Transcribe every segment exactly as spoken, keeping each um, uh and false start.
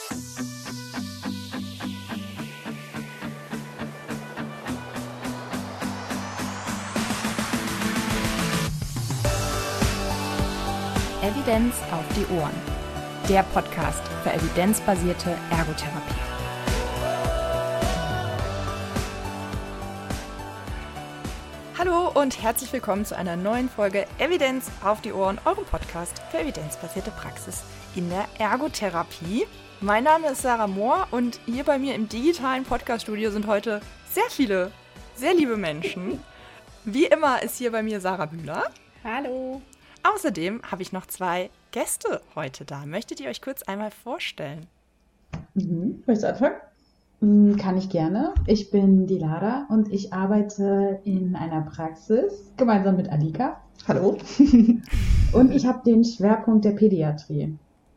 Evidenz auf die Ohren. Der Podcast für evidenzbasierte Ergotherapie. Hallo und herzlich willkommen zu einer neuen Folge Evidenz auf die Ohren, eurem Podcast für evidenzbasierte Praxis in der Ergotherapie. Mein Name ist Sarah Mohr und hier bei mir im digitalen Podcaststudio sind heute sehr viele, sehr liebe Menschen. Wie immer ist hier bei mir Sarah Bühler. Hallo. Außerdem habe ich noch zwei Gäste heute da. Möchtet ihr euch kurz einmal vorstellen? Mhm. Möchtest du anfangen? Kann ich gerne. Ich bin die Lara und ich arbeite in einer Praxis gemeinsam mit Alika. Hallo. Und ich habe den Schwerpunkt der Pädiatrie.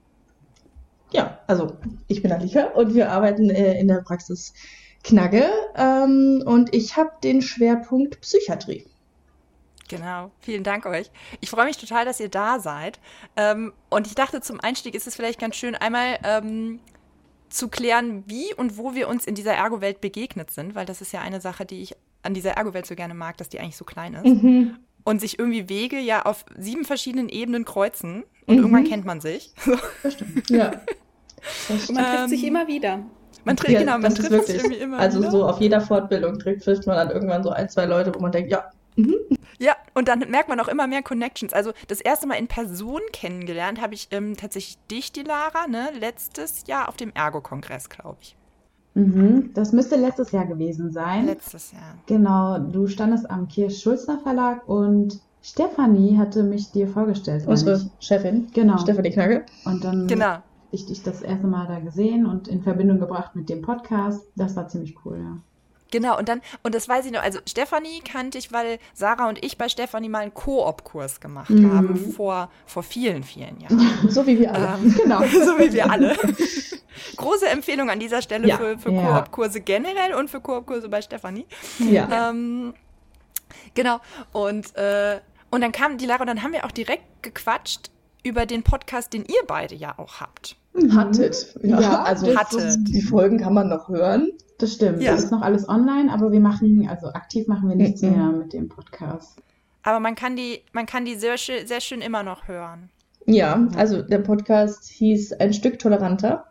Ja, also ich bin Alika und wir arbeiten äh, in der Praxis Knagge ähm, und ich habe den Schwerpunkt Psychiatrie. Genau, vielen Dank euch. Ich freue mich total, dass ihr da seid. Ähm, und ich dachte, zum Einstieg ist es vielleicht ganz schön, einmal ähm, zu klären, wie und wo wir uns in dieser Ergo-Welt begegnet sind, weil das ist ja eine Sache, die ich an dieser Ergo-Welt so gerne mag, dass die eigentlich so klein ist. Mhm. Und sich irgendwie Wege ja auf sieben verschiedenen Ebenen kreuzen und Mhm. irgendwann kennt man sich. Das stimmt. Ja. Und man trifft Ähm, sich immer wieder. Man trifft, Ja, genau, man das ist trifft wirklich, sich irgendwie immer also wieder. so auf jeder Fortbildung trifft, trifft man dann irgendwann so ein, zwei Leute, wo man denkt, ja, mhm. Ja, und dann merkt man auch immer mehr Connections. Also das erste Mal in Person kennengelernt habe ich ähm, tatsächlich dich, die Lara, ne, letztes Jahr auf dem Ergo-Kongress, glaube ich. Mhm. Das müsste letztes Jahr gewesen sein. Letztes Jahr. Genau, du standest am Kirsch-Schulzner Verlag und Stefanie hatte mich dir vorgestellt. unsere meine ich. Chefin, Genau. Stefanie Knagge. Und dann Genau. habe ich dich das erste Mal da gesehen und in Verbindung gebracht mit dem Podcast. Das war ziemlich cool, ja. Genau, und dann, und das weiß ich noch, also Stefanie kannte ich, weil Sarah und ich bei Stefanie mal einen Koop-Kurs gemacht Mhm. haben, vor, vor vielen, vielen Jahren. So wie wir alle. Ähm, Genau. so wie wir alle. Große Empfehlung an dieser Stelle Ja. für, für Ja. Koop-Kurse generell und für Koop-Kurse bei Stefanie. Ja. Ähm, genau, und, äh, und dann kam die Lara und dann haben wir auch direkt gequatscht über den Podcast, den ihr beide ja auch habt. Hattet. Ja, Ja, also hattet. die Folgen kann man noch hören. Das stimmt. Ja. Das ist noch alles online, aber wir machen, also aktiv machen wir nichts Mhm. mehr mit dem Podcast. Aber man kann die, man kann die sehr schön, sehr schön immer noch hören. Ja, also der Podcast hieß Ein Stück toleranter.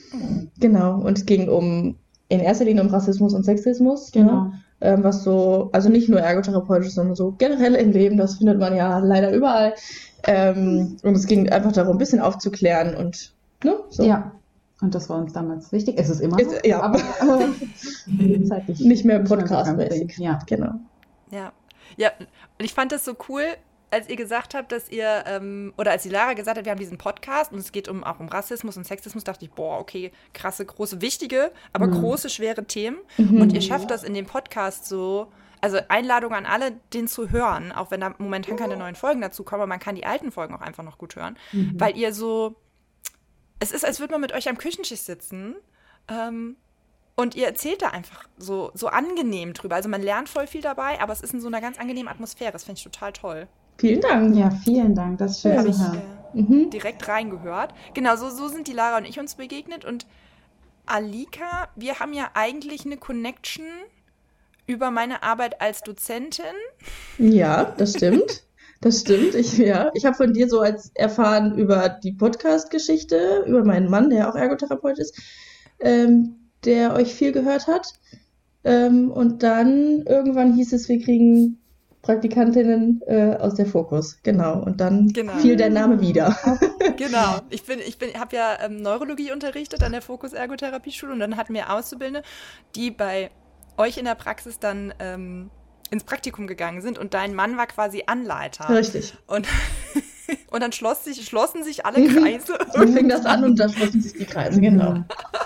Genau, und es ging um, in erster Linie um Rassismus und Sexismus. Genau. Ne? Ähm, was so, also nicht nur ergotherapeutisch, sondern so generell im Leben, das findet man ja leider überall. Ähm, und es ging einfach darum, ein bisschen aufzuklären und, ne? So. Ja. Und das war uns damals wichtig. Es ist immer noch, Ist- ja. aber äh, zeitlich Nicht mehr so podcastmäßig. ganz Ja. Genau. Ja, ja, und ich fand das so cool, als ihr gesagt habt, dass ihr, ähm, oder als die Lara gesagt hat, wir haben diesen Podcast und es geht um, auch um Rassismus und Sexismus, dachte ich, boah, okay, krasse, große, wichtige, aber Mhm. große, schwere Themen. Mhm. Und ihr schafft das in dem Podcast so, also Einladung an alle, den zu hören, auch wenn da momentan keine neuen Folgen dazu kommen, aber man kann die alten Folgen auch einfach noch gut hören, Mhm. weil ihr so, es ist, als würde man mit euch am Küchentisch sitzen, ähm, und ihr erzählt da einfach so, so angenehm drüber. Also man lernt voll viel dabei, aber es ist in so einer ganz angenehmen Atmosphäre. Das finde ich total toll. Vielen Dank. Ja, vielen Dank. Das ist schön Habe zu ich hören. äh, Mhm. direkt reingehört. Genau, so, so sind die Lara und ich uns begegnet. Und Alika, wir haben ja eigentlich eine Connection über meine Arbeit als Dozentin. Ja, das stimmt. Das stimmt. Ich, ja, ich habe von dir so als erfahren über die Podcast-Geschichte, über meinen Mann, der auch Ergotherapeut ist, ähm, der euch viel gehört hat. Ähm, und dann irgendwann hieß es, wir kriegen Praktikantinnen äh, aus der Fokus. Genau. Und dann Genau. fiel der Name wieder. Genau. Ich bin, ich bin, habe ja ähm, Neurologie unterrichtet an der Fokus Ergotherapie-Schule und dann hatten wir Auszubildende, die bei euch in der Praxis dann ähm, ins Praktikum gegangen sind und dein Mann war quasi Anleiter. Richtig. Und, und dann schloss sich, schlossen sich alle Kreise. So fing das an und dann schlossen sich die Kreise, genau.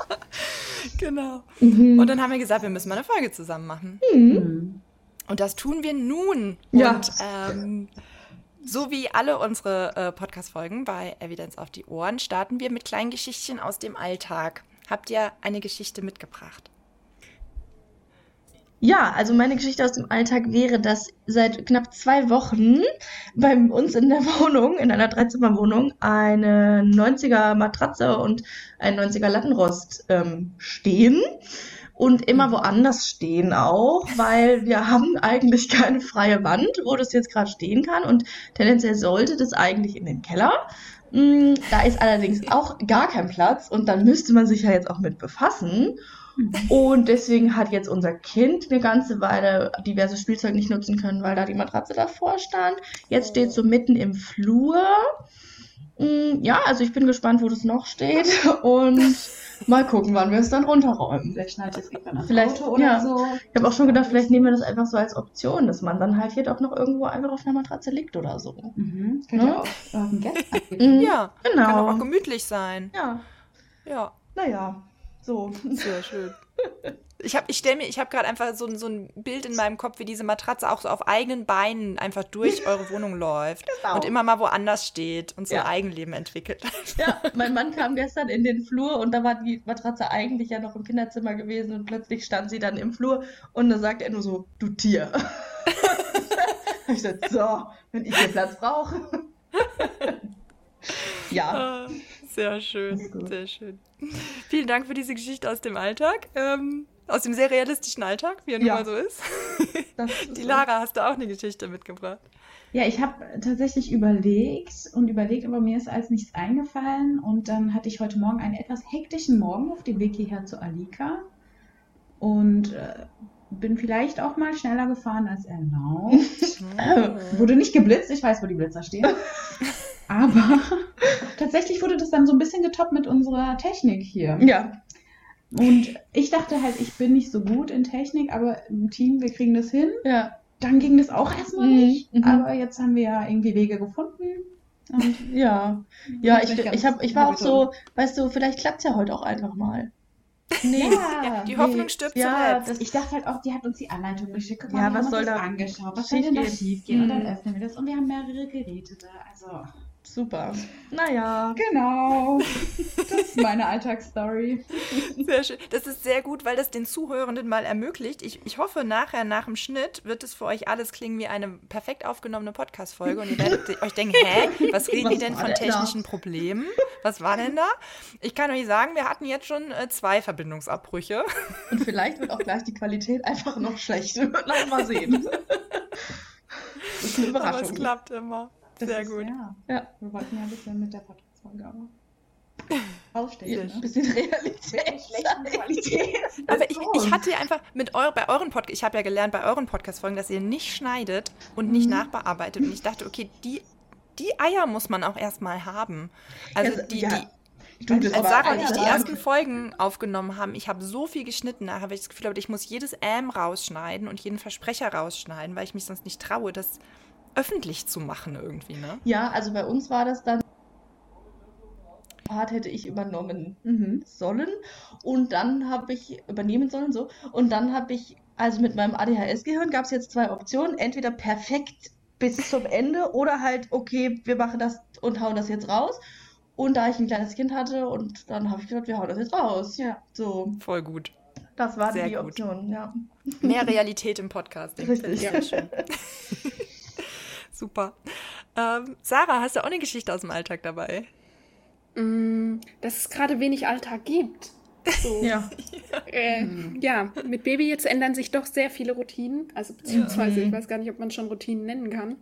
Genau. Mhm. Und dann haben wir gesagt, wir müssen mal eine Folge zusammen machen. Mhm. Mhm. Und das tun wir nun. Ja. Und ähm, so wie alle unsere äh, Podcast-Folgen bei Evidenz auf die Ohren, starten wir mit kleinen Geschichtchen aus dem Alltag. Habt ihr eine Geschichte mitgebracht? Ja, also meine Geschichte aus dem Alltag wäre, dass seit knapp zwei Wochen bei uns in der Wohnung, in einer Dreizimmerwohnung, eine neunziger Matratze und ein neunziger Lattenrost ähm, stehen und immer woanders stehen auch, weil wir haben eigentlich keine freie Wand, wo das jetzt gerade stehen kann und tendenziell sollte das eigentlich in den Keller. Mm, Da ist allerdings auch gar kein Platz und dann müsste man sich ja jetzt auch mit befassen. Und deswegen hat jetzt unser Kind eine ganze Weile diverse Spielzeug nicht nutzen können, weil da die Matratze davor stand. Jetzt steht es so mitten im Flur. Mm, Ja, also ich bin gespannt, wo das noch steht und mal gucken, wann wir es dann runterräumen. Vielleicht schneidet es irgendwann ans Vielleicht, Auto oder ja. so. Ich habe auch schon gedacht, vielleicht nehmen wir das einfach so als Option, dass man dann halt hier doch noch irgendwo einfach auf einer Matratze liegt oder so. Mhm. Das könnte Ne? ja auch auf einen Gast abgeben. Mhm, Ja, kann aber auch Genau. gemütlich sein. Ja, Ja, naja, so. sehr schön. Ich habe ich stell mir, ich habe gerade einfach so, ein- so ein Bild in meinem Kopf, wie diese Matratze auch so auf eigenen Beinen einfach durch eure Wohnung läuft Genau. und immer mal woanders steht und so Ja. ein Eigenleben entwickelt. Ja, mein Mann kam gestern in den Flur und da war die Matratze eigentlich ja noch im Kinderzimmer gewesen und plötzlich stand sie dann im Flur und da sagte er nur so, du Tier. Hab ich gesagt, so, wenn ich hier Platz brauche. Ja, Ah, Sehr schön, Ist gut. sehr schön. Vielen Dank für diese Geschichte aus dem Alltag, ähm, aus dem sehr realistischen Alltag, wie er nun Ja. mal so ist. das ist Die so. Lara, hast du auch eine Geschichte mitgebracht? Ja, ich habe tatsächlich überlegt und überlegt, aber mir ist als nichts eingefallen. Und dann hatte ich heute Morgen einen etwas hektischen Morgen auf dem Weg hierher zu Alika. Und äh, bin vielleicht auch mal schneller gefahren als erlaubt. Wurde nicht geblitzt, ich weiß, wo die Blitzer stehen. Aber tatsächlich wurde das dann so ein bisschen getoppt mit unserer Technik hier. Ja, Und ich dachte halt, ich bin nicht so gut in Technik, aber im Team, wir kriegen das hin. ja. Dann ging das auch erstmal Mhm, nicht. mhm. Aber jetzt haben wir ja irgendwie Wege gefunden. Und Ja, ja, Bin ich, ich ganz ich, hab, ich war auch happy so, weißt du, vielleicht klappt es ja heute auch einfach mal. Nee, Ja, die Hoffnung stirbt ja, zuletzt. das, ich dachte halt auch, die hat uns die Anleitung geschickt. Guck Ja, mal, wir was haben soll uns das da angeschaut. Was soll denn da schiefgehen? schief gehen? Und dann Mhm. öffnen wir das und wir haben mehrere Geräte da. Also, super. Naja. genau. Das ist meine Alltagsstory. Sehr schön. Das ist sehr gut, weil das den Zuhörenden mal ermöglicht. Ich, ich hoffe, nachher, nach dem Schnitt, wird es für euch alles klingen wie eine perfekt aufgenommene Podcast-Folge. Und ihr werdet euch denken, hä, was reden die Was denn war von denn da? technischen Problemen? Was war denn da? Ich kann euch sagen, wir hatten jetzt schon äh, zwei Verbindungsabbrüche. Und vielleicht wird auch gleich die Qualität einfach noch schlecht. Lass mal sehen. Das ist eine Aber es Überraschung. klappt immer. Das Sehr ist, gut. Ja. Ja. Wir wollten ja ein bisschen mit der Podcast-Folge aber ausstechen. Sehr Ne? Ein bisschen Realität. Schlechten Qualität. Aber ich, So. ich hatte einfach mit eu bei euren Podcast, ich habe ja gelernt bei euren Podcast-Folgen, dass ihr nicht schneidet und nicht nachbearbeitet. Und ich dachte, okay, die, die Eier muss man auch erstmal haben. Also Ja, die, ja. die, Du, das als war Sarah und echt ich die stark. ersten Folgen aufgenommen haben, ich habe so viel geschnitten nachher, weil ich das Gefühl habe, ich muss jedes Ähm rausschneiden und jeden Versprecher rausschneiden, weil ich mich sonst nicht traue, das öffentlich zu machen irgendwie, ne? Ja, also bei uns war das dann, Part hätte ich übernommen Mhm. sollen und dann habe ich übernehmen sollen, so, und dann habe ich, also mit meinem A D H S-Gehirn gab es jetzt zwei Optionen, entweder perfekt bis zum Ende oder halt, okay, wir machen das und hauen das jetzt raus. Und da ich ein kleines Kind hatte und dann habe ich gedacht, wir hauen das jetzt raus. Ja. So, Voll gut. das war Sehr die gut. Option, ja. Mehr Realität im Podcasting. Richtig. Sehr schön. Super. Ähm, Sarah, hast du auch eine Geschichte aus dem Alltag dabei? Mm, dass es gerade wenig Alltag gibt. So, Ja. äh, ja, mit Baby jetzt ändern sich doch sehr viele Routinen. Also beziehungsweise, ich weiß gar nicht, ob man schon Routinen nennen kann.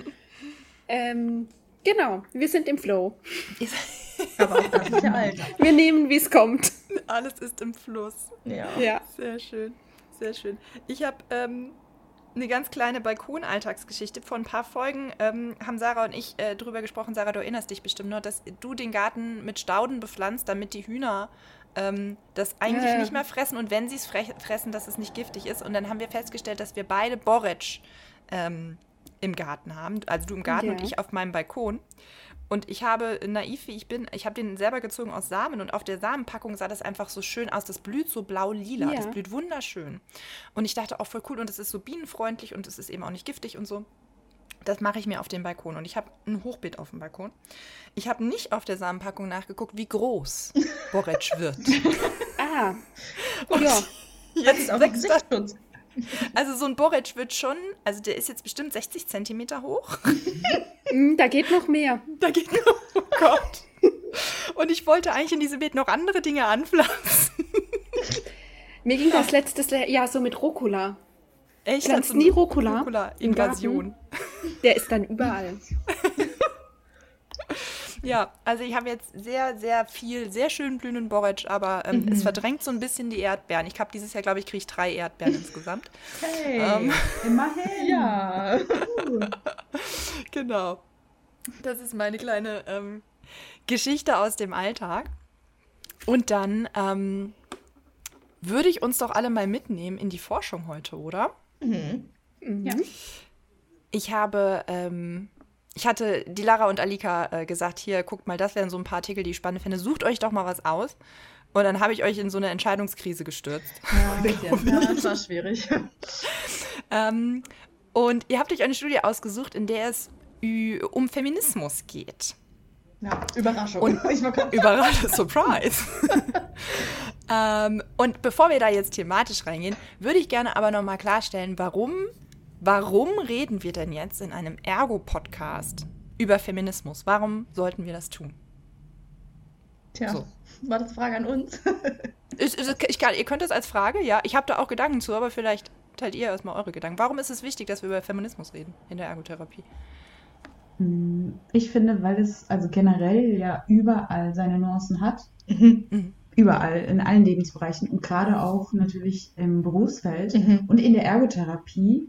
Ähm, genau, wir sind im Flow. Aber auch das ist ja Alltag. Wir nehmen, wie es kommt. Alles ist im Fluss. Ja. Ja. Sehr schön, sehr schön. Ich habe ähm, eine ganz kleine Balkon-Alltagsgeschichte. Vor ein paar Folgen ähm, haben Sarah und ich äh, drüber gesprochen, Sarah, du erinnerst dich bestimmt nur, dass du den Garten mit Stauden bepflanzt, damit die Hühner ähm, das eigentlich Ja. nicht mehr fressen und wenn sie es fre- fressen, dass es nicht giftig ist. Und dann haben wir festgestellt, dass wir beide Borretsch ähm, im Garten haben. Also du im Garten Ja. und ich auf meinem Balkon. Und ich habe, naiv wie ich bin, ich habe den selber gezogen aus Samen und auf der Samenpackung sah das einfach so schön aus. Das blüht so blau-lila, Ja. das blüht wunderschön. Und ich dachte auch voll cool und es ist so bienenfreundlich und es ist eben auch nicht giftig und so. Das mache ich mir auf den Balkon und ich habe ein Hochbeet auf dem Balkon. Ich habe nicht auf der Samenpackung nachgeguckt, wie groß Borretsch wird. Ah, ja. Jetzt Auf wächst das, Gesichtsschutz. Also so ein Boric wird schon, also der ist jetzt bestimmt sechzig Zentimeter hoch. Da geht noch mehr. Da geht noch, oh Gott. Und ich wollte eigentlich in diesem Beet noch andere Dinge anpflanzen. Mir ging das letztes Jahr so mit Rucola. Echt? Pflanzt nie Rucola? Rucola-Invasion. Der ist dann überall. Ja, also ich habe jetzt sehr, sehr viel, sehr schön blühenden Boric, aber ähm, mhm. es verdrängt so ein bisschen die Erdbeeren. Ich habe dieses Jahr, glaube ich, kriege ich drei Erdbeeren insgesamt. Hey, ähm, immerhin. Ja. Genau. Das ist meine kleine ähm, Geschichte aus dem Alltag. Und dann ähm, würde ich uns doch alle mal mitnehmen in die Forschung heute, oder? Mhm. Mhm. Ja. Ich habe... Ähm, Ich hatte die Lara und Alika äh, gesagt, hier, guckt mal, das wären so ein paar Artikel, die ich spannend finde. Sucht euch doch mal was aus. Und dann habe ich euch in so eine Entscheidungskrise gestürzt. Ja, ein bisschen. Ja, das war schwierig. ähm, und ihr habt euch eine Studie ausgesucht, in der es ü- um Feminismus geht. Ja, Überraschung. Und Überraschung, Surprise. ähm, und bevor wir da jetzt thematisch reingehen, würde ich gerne aber nochmal klarstellen, warum... Warum reden wir denn jetzt in einem Ergo-Podcast über Feminismus? Warum sollten wir das tun? Tja, so. War das eine Frage an uns? ich, ich kann, ihr könnt das als Frage, ja. Ich habe da auch Gedanken zu, aber vielleicht teilt ihr erstmal eure Gedanken. Warum ist es wichtig, dass wir über Feminismus reden in der Ergotherapie? Ich finde, weil es also generell ja überall seine Nuancen hat. Mhm. Mhm. Überall, in allen Lebensbereichen und gerade auch natürlich im Berufsfeld Mhm. und in der Ergotherapie.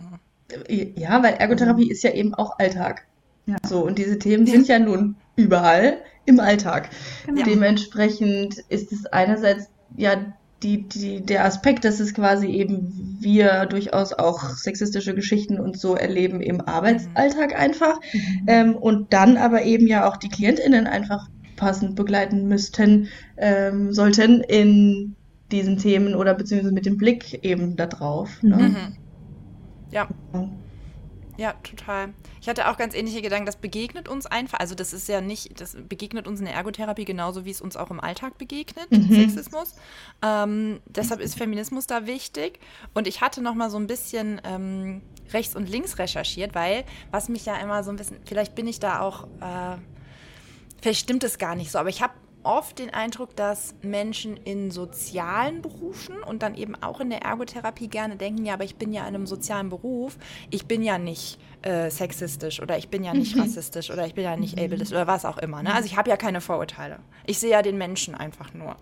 Ja, weil Ergotherapie ist ja eben auch Alltag. Ja. So, und diese Themen sind ja nun überall im Alltag. Genau. Dementsprechend ist es einerseits ja die, die, der Aspekt, dass es quasi eben wir durchaus auch sexistische Geschichten und so erleben im Arbeitsalltag einfach. Mhm. Ähm, und dann aber eben ja auch die KlientInnen einfach passend begleiten müssten, ähm, sollten in diesen Themen oder beziehungsweise mit dem Blick eben da drauf. Ne? Mhm. Ja. Ja, total. Ich hatte auch ganz ähnliche Gedanken, das begegnet uns einfach, also das ist ja nicht, das begegnet uns in der Ergotherapie genauso, wie es uns auch im Alltag begegnet, Mhm. Sexismus. Ähm, deshalb ist Feminismus da wichtig. Und ich hatte noch mal so ein bisschen ähm, rechts und links recherchiert, weil, was mich ja immer so ein bisschen, vielleicht bin ich da auch, äh, vielleicht stimmt es gar nicht so, aber ich habe oft den Eindruck, dass Menschen in sozialen Berufen und dann eben auch in der Ergotherapie gerne denken, ja, aber ich bin ja in einem sozialen Beruf, ich bin ja nicht äh, sexistisch oder ich bin ja nicht rassistisch oder ich bin ja nicht ableist oder was auch immer. Ne? Also ich habe ja keine Vorurteile. Ich sehe ja den Menschen einfach nur.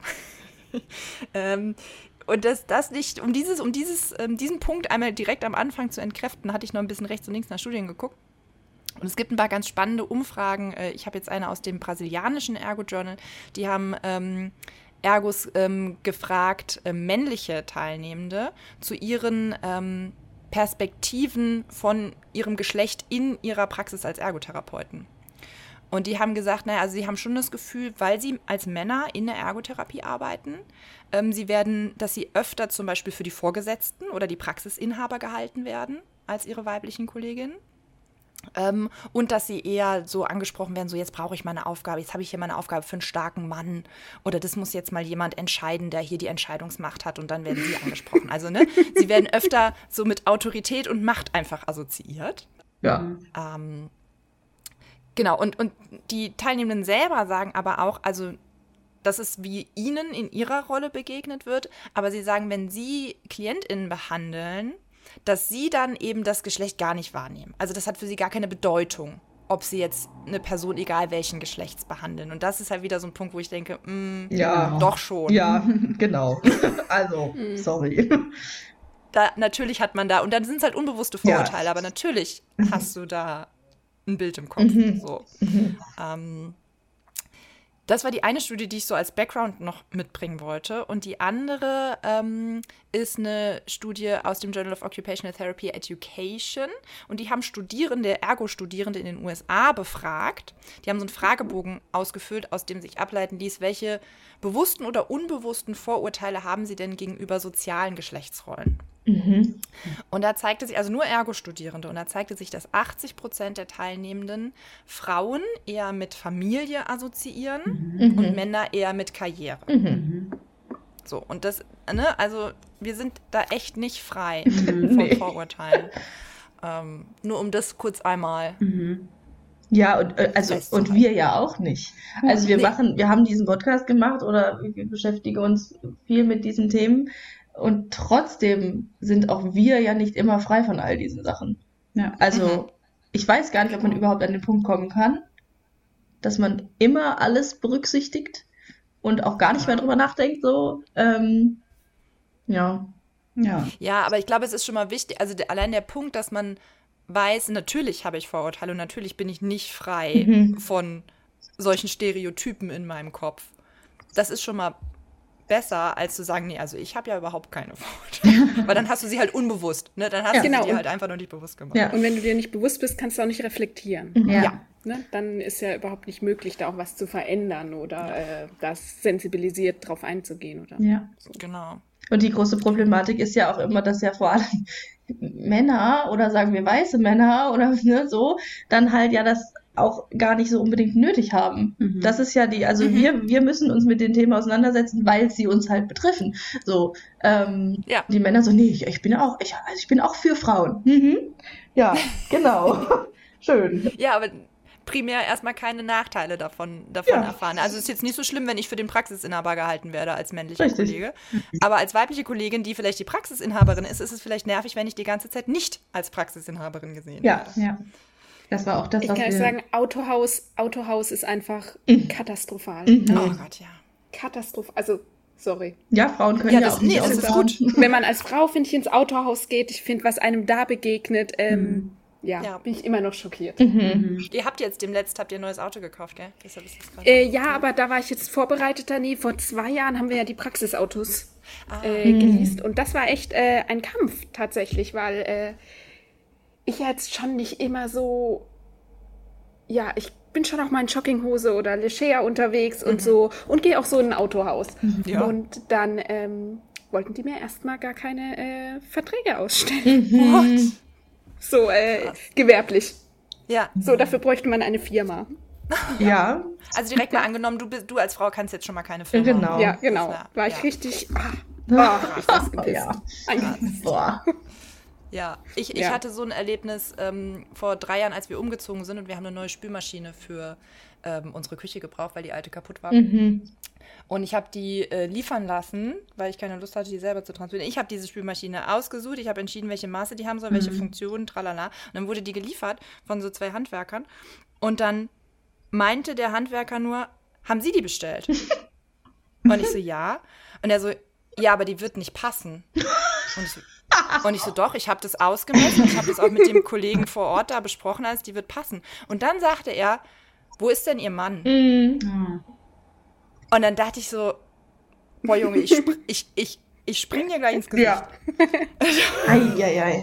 ähm, und das, das nicht, um dieses, um dieses, ähm, diesen Punkt einmal direkt am Anfang zu entkräften, hatte ich noch ein bisschen rechts und links nach Studien geguckt. Und es gibt ein paar ganz spannende Umfragen. Ich habe jetzt eine aus dem brasilianischen Ergo-Journal. Die haben ähm, Ergos ähm, gefragt, äh, männliche Teilnehmende, zu ihren ähm, Perspektiven von ihrem Geschlecht in ihrer Praxis als Ergotherapeuten. Und die haben gesagt, naja, also sie haben schon das Gefühl, weil sie als Männer in der Ergotherapie arbeiten, ähm, sie werden, dass sie öfter zum Beispiel für die Vorgesetzten oder die Praxisinhaber gehalten werden als ihre weiblichen Kolleginnen. Ähm, und dass sie eher so angesprochen werden, so jetzt brauche ich mal eine Aufgabe, jetzt habe ich hier mal eine Aufgabe für einen starken Mann oder das muss jetzt mal jemand entscheiden, der hier die Entscheidungsmacht hat und dann werden sie angesprochen. Also ne, sie werden öfter so mit Autorität und Macht einfach assoziiert. Ja. Ähm, genau, und, und die Teilnehmenden selber sagen aber auch, also dass es wie ihnen in ihrer Rolle begegnet wird, aber sie sagen, wenn sie KlientInnen behandeln, dass sie dann eben das Geschlecht gar nicht wahrnehmen. Also das hat für sie gar keine Bedeutung, ob sie jetzt eine Person egal welchen Geschlechts behandeln. Und das ist halt wieder so ein Punkt, wo ich denke, mh, Ja. doch schon. Ja, genau. Also, sorry. Da, natürlich hat man da, und dann sind es halt unbewusste Vorurteile, ja. Aber natürlich hast du da ein Bild im Kopf. Mhm. So. Ähm, Das war die eine Studie, die ich so als Background noch mitbringen wollte. Und die andere ähm, ist eine Studie aus dem Journal of Occupational Therapy Education. Und die haben Studierende, Ergo-Studierende in den U S A befragt. Die haben so einen Fragebogen ausgefüllt, aus dem sich ableiten ließ, welche bewussten oder unbewussten Vorurteile haben sie denn gegenüber sozialen Geschlechtsrollen. Mhm. Und da zeigte sich, also nur Ergo-Studierende, und da zeigte sich, dass achtzig Prozent der Teilnehmenden Frauen eher mit Familie assoziieren Mhm. und Männer eher mit Karriere. Mhm. So, und das, ne, also wir sind da echt nicht frei von nee. Vorurteilen. Ähm, nur um das kurz einmal. Mhm. Ja, und, also, und wir ja auch nicht. Also wir nee. machen, wir haben diesen Podcast gemacht oder wir beschäftigen uns viel mit diesen Themen und trotzdem sind auch wir ja nicht immer frei von all diesen Sachen. Ja. Also mhm. ich weiß gar nicht, ob man überhaupt an den Punkt kommen kann, dass man immer alles berücksichtigt und auch gar nicht mehr drüber nachdenkt, so, ähm, ja. Ja. Ja, aber ich glaube, es ist schon mal wichtig, also der, allein der Punkt, dass man weiß, natürlich habe ich Vorurteile und natürlich bin ich nicht frei mhm. von solchen Stereotypen in meinem Kopf. Das ist schon mal besser, als zu sagen, nee, also ich habe ja überhaupt keine Vorurteile. Weil dann hast du sie halt unbewusst, ne? Dann hast ja, du genau. sie dir halt einfach noch nicht bewusst gemacht. Ja. Und wenn du dir nicht bewusst bist, kannst du auch nicht reflektieren. Mhm. Ja. ja. Ne? Dann ist ja überhaupt nicht möglich, da auch was zu verändern oder äh, das sensibilisiert drauf einzugehen. Oder ja, so. Genau. Und die große Problematik ist ja auch immer, dass ja vor allem Männer oder sagen wir weiße Männer oder ne, so, dann halt ja das auch gar nicht so unbedingt nötig haben. Mhm. Das ist ja die, also mhm. wir, wir müssen uns mit den Themen auseinandersetzen, weil sie uns halt betreffen. So, ähm, ja. Die Männer so, nee, ich, ich bin auch, ich, also ich bin auch für Frauen. Mhm. Ja, genau. Schön. Ja, aber primär erstmal keine Nachteile davon, davon ja. erfahren. Also es ist jetzt nicht so schlimm, wenn ich für den Praxisinhaber gehalten werde als männlicher Richtig. Kollege. Aber als weibliche Kollegin, die vielleicht die Praxisinhaberin ist, ist es vielleicht nervig, wenn ich die ganze Zeit nicht als Praxisinhaberin gesehen ja. werde. Ja, das war auch das, ich was kann wir... Ich kann sagen, Autohaus, Autohaus ist einfach mhm. katastrophal. Mhm. Oh Gott, ja. Katastrophal, also sorry. Ja, Frauen können ja, ja das, auch nicht nee, das ist gut. Wenn man als Frau, finde ich, ins Autohaus geht, ich finde, was einem da begegnet, ähm, mhm. Ja, ja, bin ich immer noch schockiert. Mhm. Mhm. Ihr habt jetzt demnächst habt ihr ein neues Auto gekauft, gell? Deshalb ist das äh, ja, aber da war ich jetzt vorbereiteter. Nee, vor zwei Jahren haben wir ja die Praxisautos ah. äh, geleast. Und das war echt äh, ein Kampf tatsächlich, weil äh, ich jetzt schon nicht immer so, ja, ich bin schon auch mal in Jogginghose oder Leger unterwegs mhm. und so und gehe auch so in ein Autohaus. Ja. Und dann ähm, wollten die mir erstmal gar keine äh, Verträge ausstellen. Mhm. What? So, äh, gewerblich. Ja. So, dafür bräuchte man eine Firma. Ja. Also direkt mal angenommen, du, bist, du als Frau kannst jetzt schon mal keine Firma genau. haben. Ja, genau. War, war ich ja. richtig, ah, ah, ich das gepisst. Ja. Boah. Ja, ich, ich ja. hatte so ein Erlebnis ähm, vor drei Jahren, als wir umgezogen sind und wir haben eine neue Spülmaschine für ähm, unsere Küche gebraucht, weil die alte kaputt war. Mhm. Und ich habe die äh, liefern lassen, weil ich keine Lust hatte, die selber zu transportieren. Ich habe diese Spülmaschine ausgesucht, ich habe entschieden, welche Maße die haben soll, welche mhm. Funktionen, tralala. Und dann wurde die geliefert von so zwei Handwerkern. Und dann meinte der Handwerker nur, haben Sie die bestellt? Und ich so, ja. Und er so, ja, aber die wird nicht passen. Und ich so, und ich so doch, ich habe das ausgemessen, ich habe das auch mit dem Kollegen vor Ort da besprochen, also die wird passen. Und dann sagte er, wo ist denn Ihr Mann? Mhm. Und dann dachte ich so, boah Junge, ich, sp- ich, ich, ich spring dir gleich ins Gesicht. Ja. ei, ei, ei.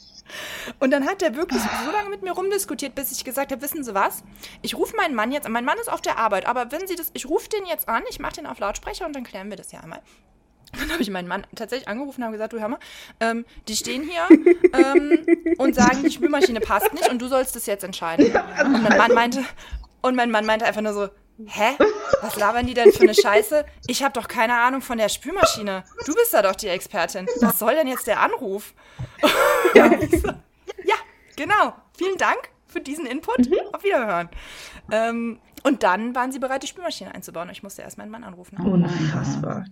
Und dann hat er wirklich so lange mit mir rumdiskutiert, bis ich gesagt habe, wissen Sie was? Ich rufe meinen Mann jetzt an. Mein Mann ist auf der Arbeit, aber wenn Sie das, ich rufe den jetzt an, ich mache den auf Lautsprecher und dann klären wir das ja einmal. Dann habe ich meinen Mann tatsächlich angerufen und habe gesagt, du hör mal, ähm, die stehen hier ähm, und sagen, die Spülmaschine passt nicht und du sollst das jetzt entscheiden. Und mein Mann meinte, und mein Mann meinte einfach nur so, hä? Was labern die denn für eine Scheiße? Ich habe doch keine Ahnung von der Spülmaschine. Du bist da doch die Expertin. Was soll denn jetzt der Anruf? Ja, so, ja genau. Vielen Dank für diesen Input. Mhm. Auf Wiederhören. Ähm, und dann waren sie bereit, die Spülmaschine einzubauen. Ich musste erst meinen Mann anrufen. Unfassbar.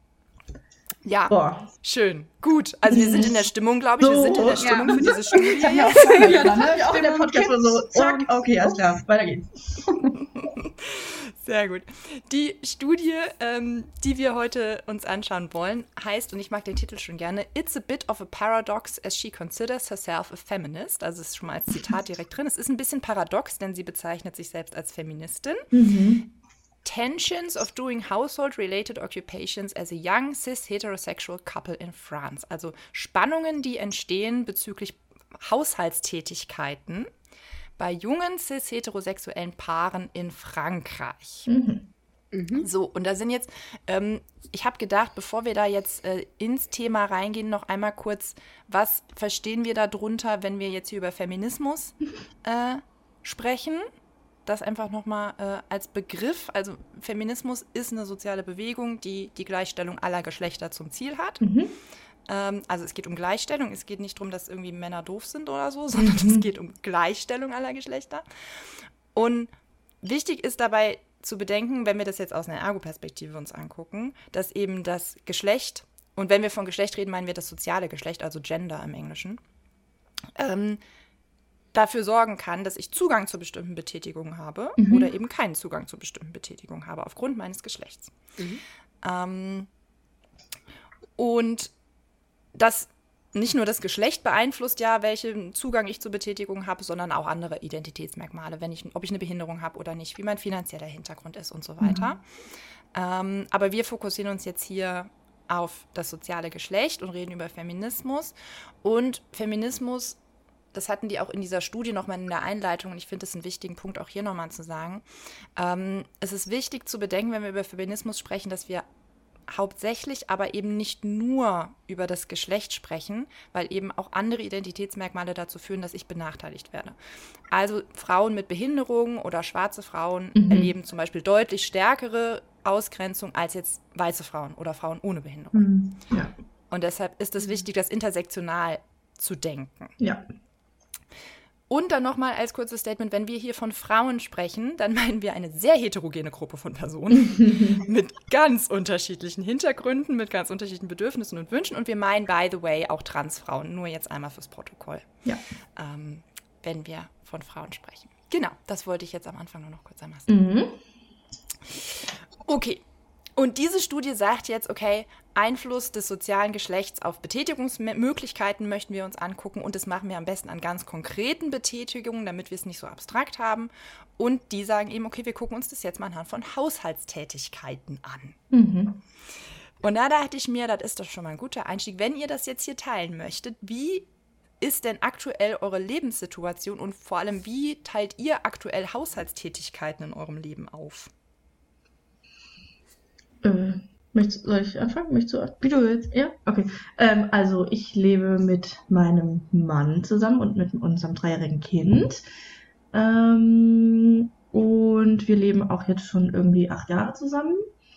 Ja, Boah. Schön. Gut. Also wir sind in der Stimmung, glaube ich. Wir sind in der Stimmung ja. für diese Studie. Ja, ja, ja, dann habe ich auch in der Podcast so, zack, okay, alles klar, weiter geht's. Sehr gut. Die Studie, ähm, die wir heute uns anschauen wollen, heißt, und ich mag den Titel schon gerne, It's a bit of a paradox as she considers herself a feminist. Also es ist schon mal als Zitat direkt drin. Es ist ein bisschen paradox, denn sie bezeichnet sich selbst als Feministin. Mhm. Tensions of doing household-related occupations as a young cis-heterosexual couple in France. Also Spannungen, die entstehen bezüglich Haushaltstätigkeiten bei jungen cis-heterosexuellen Paaren in Frankreich. Mhm. Mhm. So, und da sind jetzt, ähm, ich habe gedacht, bevor wir da jetzt äh, ins Thema reingehen, noch einmal kurz, was verstehen wir darunter, wenn wir jetzt hier über Feminismus äh, sprechen? Das einfach nochmal äh, als Begriff. Also Feminismus ist eine soziale Bewegung, die die Gleichstellung aller Geschlechter zum Ziel hat. Mhm. Ähm, also es geht um Gleichstellung. Es geht nicht darum, dass irgendwie Männer doof sind oder so, sondern mhm. es geht um Gleichstellung aller Geschlechter. Und wichtig ist dabei zu bedenken, wenn wir das jetzt aus einer Ergo-Perspektive uns angucken, dass eben das Geschlecht, und wenn wir von Geschlecht reden, meinen wir das soziale Geschlecht, also Gender im Englischen, ähm, dafür sorgen kann, dass ich Zugang zu bestimmten Betätigungen habe mhm. oder eben keinen Zugang zu bestimmten Betätigungen habe, aufgrund meines Geschlechts. Mhm. Ähm, und das nicht nur das Geschlecht beeinflusst ja, welchen Zugang ich zur Betätigung habe, sondern auch andere Identitätsmerkmale, wenn ich, ob ich eine Behinderung habe oder nicht, wie mein finanzieller Hintergrund ist und so weiter. Mhm. Ähm, aber wir fokussieren uns jetzt hier auf das soziale Geschlecht und reden über Feminismus. Und Feminismus, das hatten die auch in dieser Studie nochmal in der Einleitung, und ich finde das einen wichtigen Punkt auch hier nochmal zu sagen. Ähm, es ist wichtig zu bedenken, wenn wir über Feminismus sprechen, dass wir hauptsächlich aber eben nicht nur über das Geschlecht sprechen, weil eben auch andere Identitätsmerkmale dazu führen, dass ich benachteiligt werde. Also Frauen mit Behinderung oder schwarze Frauen mhm. erleben zum Beispiel deutlich stärkere Ausgrenzung als jetzt weiße Frauen oder Frauen ohne Behinderung. Mhm. Ja. Und deshalb ist es wichtig, das intersektional zu denken. Ja. Und dann nochmal als kurzes Statement, wenn wir hier von Frauen sprechen, dann meinen wir eine sehr heterogene Gruppe von Personen mit ganz unterschiedlichen Hintergründen, mit ganz unterschiedlichen Bedürfnissen und Wünschen. Und wir meinen, by the way, auch Transfrauen, nur jetzt einmal fürs Protokoll, ja. ähm, wenn wir von Frauen sprechen. Genau, das wollte ich jetzt am Anfang nur noch kurz einmal sagen. Mhm. Okay. Und diese Studie sagt jetzt, okay, Einfluss des sozialen Geschlechts auf Betätigungsmöglichkeiten möchten wir uns angucken, und das machen wir am besten an ganz konkreten Betätigungen, damit wir es nicht so abstrakt haben. Und die sagen eben, okay, wir gucken uns das jetzt mal anhand von Haushaltstätigkeiten an. Mhm. Und da dachte ich mir, das ist doch schon mal ein guter Einstieg. Wenn ihr das jetzt hier teilen möchtet, wie ist denn aktuell eure Lebenssituation und vor allem, wie teilt ihr aktuell Haushaltstätigkeiten in eurem Leben auf? Äh, möchtest, soll ich anfangen? Möchtest du, wie du willst? Ja? Okay. Ähm, also ich lebe mit meinem Mann zusammen und mit unserem dreijährigen Kind. Ähm, und wir leben auch jetzt schon irgendwie acht Jahre zusammen.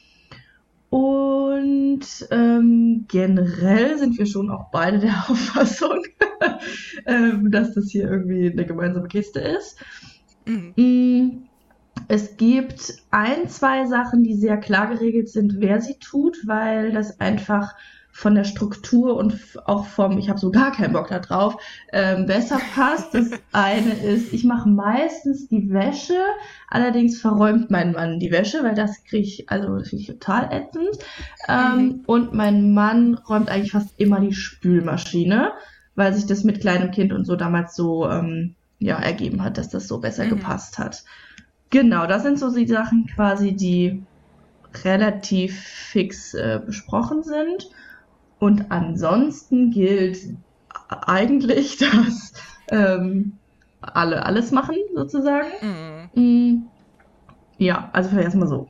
Und ähm, generell sind wir schon auch beide der Auffassung, ähm, dass das hier irgendwie eine gemeinsame Kiste ist. Mhm. Es gibt ein, zwei Sachen, die sehr klar geregelt sind, wer sie tut, weil das einfach von der Struktur und auch vom, ich habe so gar keinen Bock da drauf, ähm, besser passt. Das eine ist, ich mache meistens die Wäsche, allerdings verräumt mein Mann die Wäsche, weil das kriege ich, also das finde ich total ätzend. Ähm, mhm. Und mein Mann räumt eigentlich fast immer die Spülmaschine, weil sich das mit kleinem Kind und so damals so ähm, ja, ergeben hat, dass das so besser mhm. gepasst hat. Genau, das sind so die Sachen quasi, die relativ fix äh, besprochen sind. Und ansonsten gilt eigentlich, dass ähm, alle alles machen, sozusagen. Mhm. Mm, ja, also vielleicht erstmal so.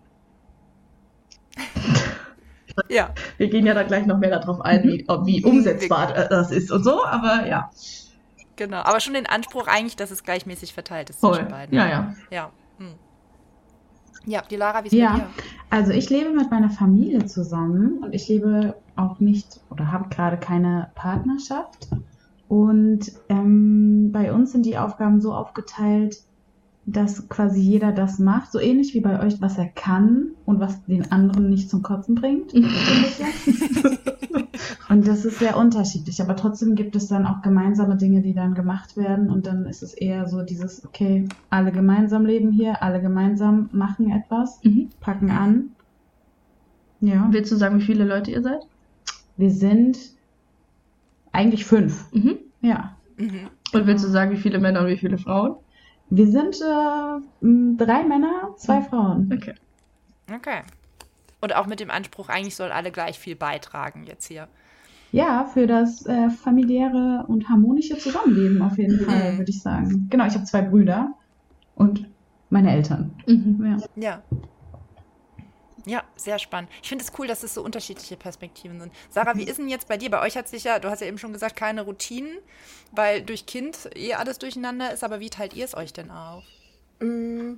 Ja. Wir gehen ja da gleich noch mehr darauf ein, wie, wie umsetzbar äh, das ist und so, aber ja. Genau, aber schon den Anspruch eigentlich, dass es gleichmäßig verteilt ist Voll. zwischen beiden. Ja, ja. Ja. Hm. Ja, die Lara, wie ist es Ja, bei dir? also ich lebe mit meiner Familie zusammen und ich lebe auch nicht oder habe gerade keine Partnerschaft. Und ähm, bei uns sind die Aufgaben so aufgeteilt, dass quasi jeder das macht, so ähnlich wie bei euch, was er kann und was den anderen nicht zum Kotzen bringt. So ein bisschen. Und das ist sehr unterschiedlich, aber trotzdem gibt es dann auch gemeinsame Dinge, die dann gemacht werden, und dann ist es eher so dieses, okay, alle gemeinsam leben hier, alle gemeinsam machen etwas, Mhm. packen an. Ja, Willst du sagen, wie viele Leute ihr seid? wir sind eigentlich fünf. Mhm. Ja, Mhm. Und willst du sagen, wie viele Männer und wie viele Frauen? wir sind äh, m, drei Männer, zwei Frauen. Okay. Okay. Und auch mit dem Anspruch, eigentlich sollen alle gleich viel beitragen jetzt hier. Ja, für das äh, familiäre und harmonische Zusammenleben auf jeden Fall, Mhm. würde ich sagen. Genau, ich habe zwei Brüder und meine Eltern. Mhm. Ja. Ja. Ja, sehr spannend. Ich finde es cool, dass es so unterschiedliche Perspektiven sind. Sarah, wie ist denn jetzt bei dir? Bei euch hat sich ja, du hast ja eben schon gesagt, keine Routinen, weil durch Kind eh alles durcheinander ist, aber wie teilt ihr es euch denn auf? Mm,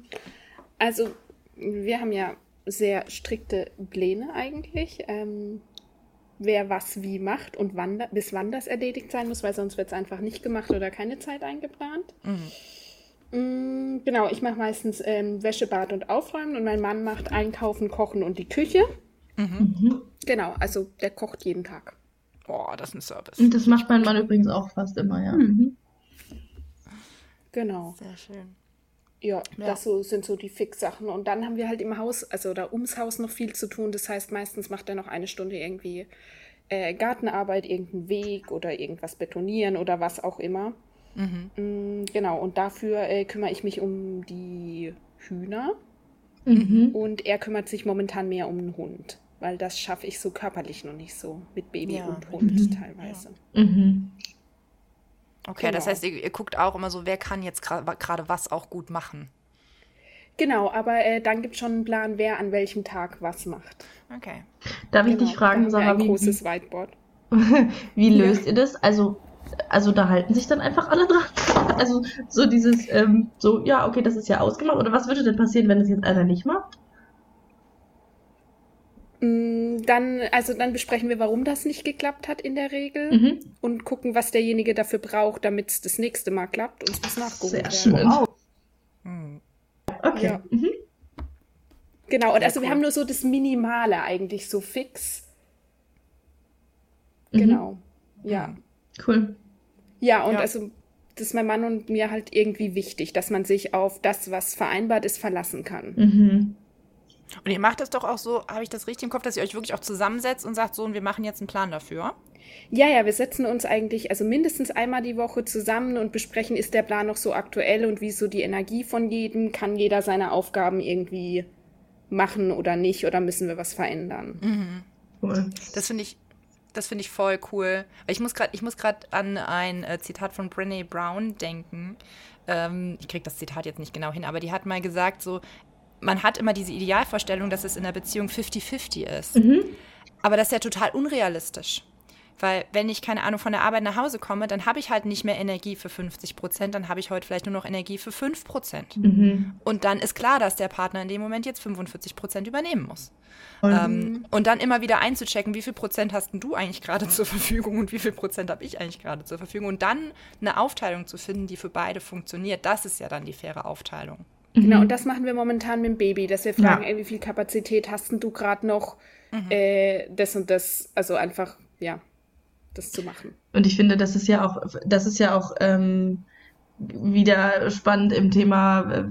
Also, wir haben ja sehr strikte Pläne eigentlich. Ähm, wer was wie macht und wann, bis wann das erledigt sein muss, weil sonst wird es einfach nicht gemacht oder keine Zeit eingeplant. Mhm. Mm, genau, ich mache meistens ähm, Wäsche, Bad und Aufräumen und mein Mann macht Einkaufen, Kochen und die Küche. Mhm. Genau, also der kocht jeden Tag. Boah, das ist ein Service. Und das macht mein Mann übrigens auch fast immer, ja. Mhm. Genau. Sehr schön. Ja, ja, das so, sind so die Fix-Sachen. Und dann haben wir halt im Haus, also da ums Haus noch viel zu tun. Das heißt, meistens macht er noch eine Stunde irgendwie äh, Gartenarbeit, irgendeinen Weg oder irgendwas betonieren oder was auch immer. Mhm. Mm, genau, und dafür äh, kümmere ich mich um die Hühner. Mhm. Und er kümmert sich momentan mehr um den Hund, weil das schaffe ich so körperlich noch nicht so mit Baby ja. und Hund mhm. teilweise. Ja. Mhm. Okay, genau. Das heißt, ihr, ihr guckt auch immer so, wer kann jetzt gerade gra- was auch gut machen. Genau, aber äh, dann gibt es schon einen Plan, wer an welchem Tag was macht. Okay. Darf genau, ich dich fragen, Sarah, ein wie, großes Whiteboard. wie löst ja. ihr das? Also, also da halten sich dann einfach alle dran? Also so dieses, ähm, so, ja, okay, das ist ja ausgemacht. Oder was würde denn passieren, wenn das jetzt einer nicht macht? Dann, also dann besprechen wir, warum das nicht geklappt hat in der Regel mhm. und gucken, was derjenige dafür braucht, damit es das nächste Mal klappt und es muss nachgeholt werden. Sehr schön. Wow. Okay. Ja. Mhm. Genau, und also cool. wir haben nur so das Minimale eigentlich so fix. Mhm. Genau. Ja. Cool. Ja, und ja. also das ist mein Mann und mir halt irgendwie wichtig, dass man sich auf das, was vereinbart ist, verlassen kann. Mhm. Und ihr macht das doch auch so, habe ich das richtig im Kopf, dass ihr euch wirklich auch zusammensetzt und sagt, so, und wir machen jetzt einen Plan dafür? Ja, ja, wir setzen uns eigentlich also mindestens einmal die Woche zusammen und besprechen, ist der Plan noch so aktuell und wie ist so die Energie von jedem? Kann jeder seine Aufgaben irgendwie machen oder nicht? Oder müssen wir was verändern? Mhm. Cool. Das finde ich, das finde ich voll cool. Ich muss gerade, ich muss gerade an ein äh, Zitat von Brené Brown denken. Ähm, ich kriege das Zitat jetzt nicht genau hin, aber die hat mal gesagt, so, man hat immer diese Idealvorstellung, dass es in einer Beziehung fifty fifty ist. Mhm. Aber das ist ja total unrealistisch. Weil wenn ich, keine Ahnung, von der Arbeit nach Hause komme, dann habe ich halt nicht mehr Energie für fünfzig Prozent, dann habe ich heute vielleicht nur noch Energie für fünf Prozent. Mhm. Und dann ist klar, dass der Partner in dem Moment jetzt fünfundvierzig Prozent übernehmen muss. Mhm. Ähm, und dann immer wieder einzuchecken, wie viel Prozent hast denn du eigentlich gerade zur Verfügung und wie viel Prozent habe ich eigentlich gerade zur Verfügung. Und dann eine Aufteilung zu finden, die für beide funktioniert, das ist ja dann die faire Aufteilung. Genau, und das machen wir momentan mit dem Baby, dass wir fragen, ja. ey, wie viel Kapazität hast denn du gerade noch, mhm. äh, das und das, also einfach, ja, das zu machen. Und ich finde, das ist ja auch, das ist ja auch ähm, wieder spannend im Thema, äh,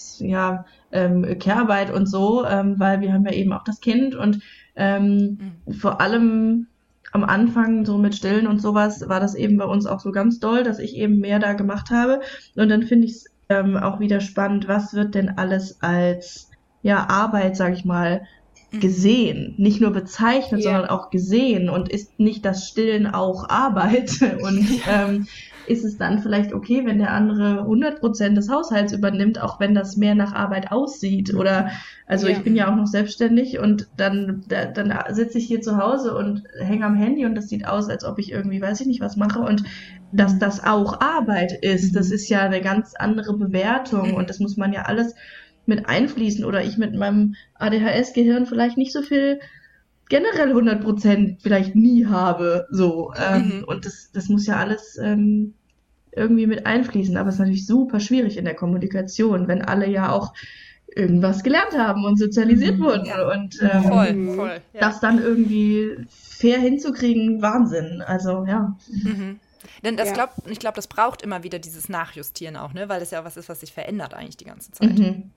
ja, ähm, Care-Arbeit und so, ähm, weil wir haben ja eben auch das Kind und ähm, mhm. vor allem am Anfang so mit Stillen und sowas war das eben bei uns auch so ganz doll, dass ich eben mehr da gemacht habe und dann finde ich es Ähm, auch wieder spannend, was wird denn alles als ja Arbeit, sag ich mal, gesehen, nicht nur bezeichnet, yeah. sondern auch gesehen und ist nicht das Stillen auch Arbeit und ähm, ist es dann vielleicht okay, wenn der andere hundert Prozent des Haushalts übernimmt, auch wenn das mehr nach Arbeit aussieht oder, also yeah. ich bin ja auch noch selbstständig und dann da, dann sitze ich hier zu Hause und hänge am Handy und das sieht aus, als ob ich irgendwie, weiß ich nicht, was mache und dass das auch Arbeit ist, das ist ja eine ganz andere Bewertung und das muss man ja alles mit einfließen oder ich mit meinem A D H S-Gehirn vielleicht nicht so viel generell hundert Prozent vielleicht nie habe, so ähm, mhm. und das, das muss ja alles ähm, irgendwie mit einfließen, aber es ist natürlich super schwierig in der Kommunikation, wenn alle ja auch irgendwas gelernt haben und sozialisiert mhm. wurden ja. und ähm, voll, voll, ja. das dann irgendwie fair hinzukriegen, Wahnsinn, also ja. Mhm. Denn das ja. glaub, ich glaube, das braucht immer wieder dieses Nachjustieren auch, ne? Weil das ja auch was ist, was sich verändert eigentlich die ganze Zeit. Mhm.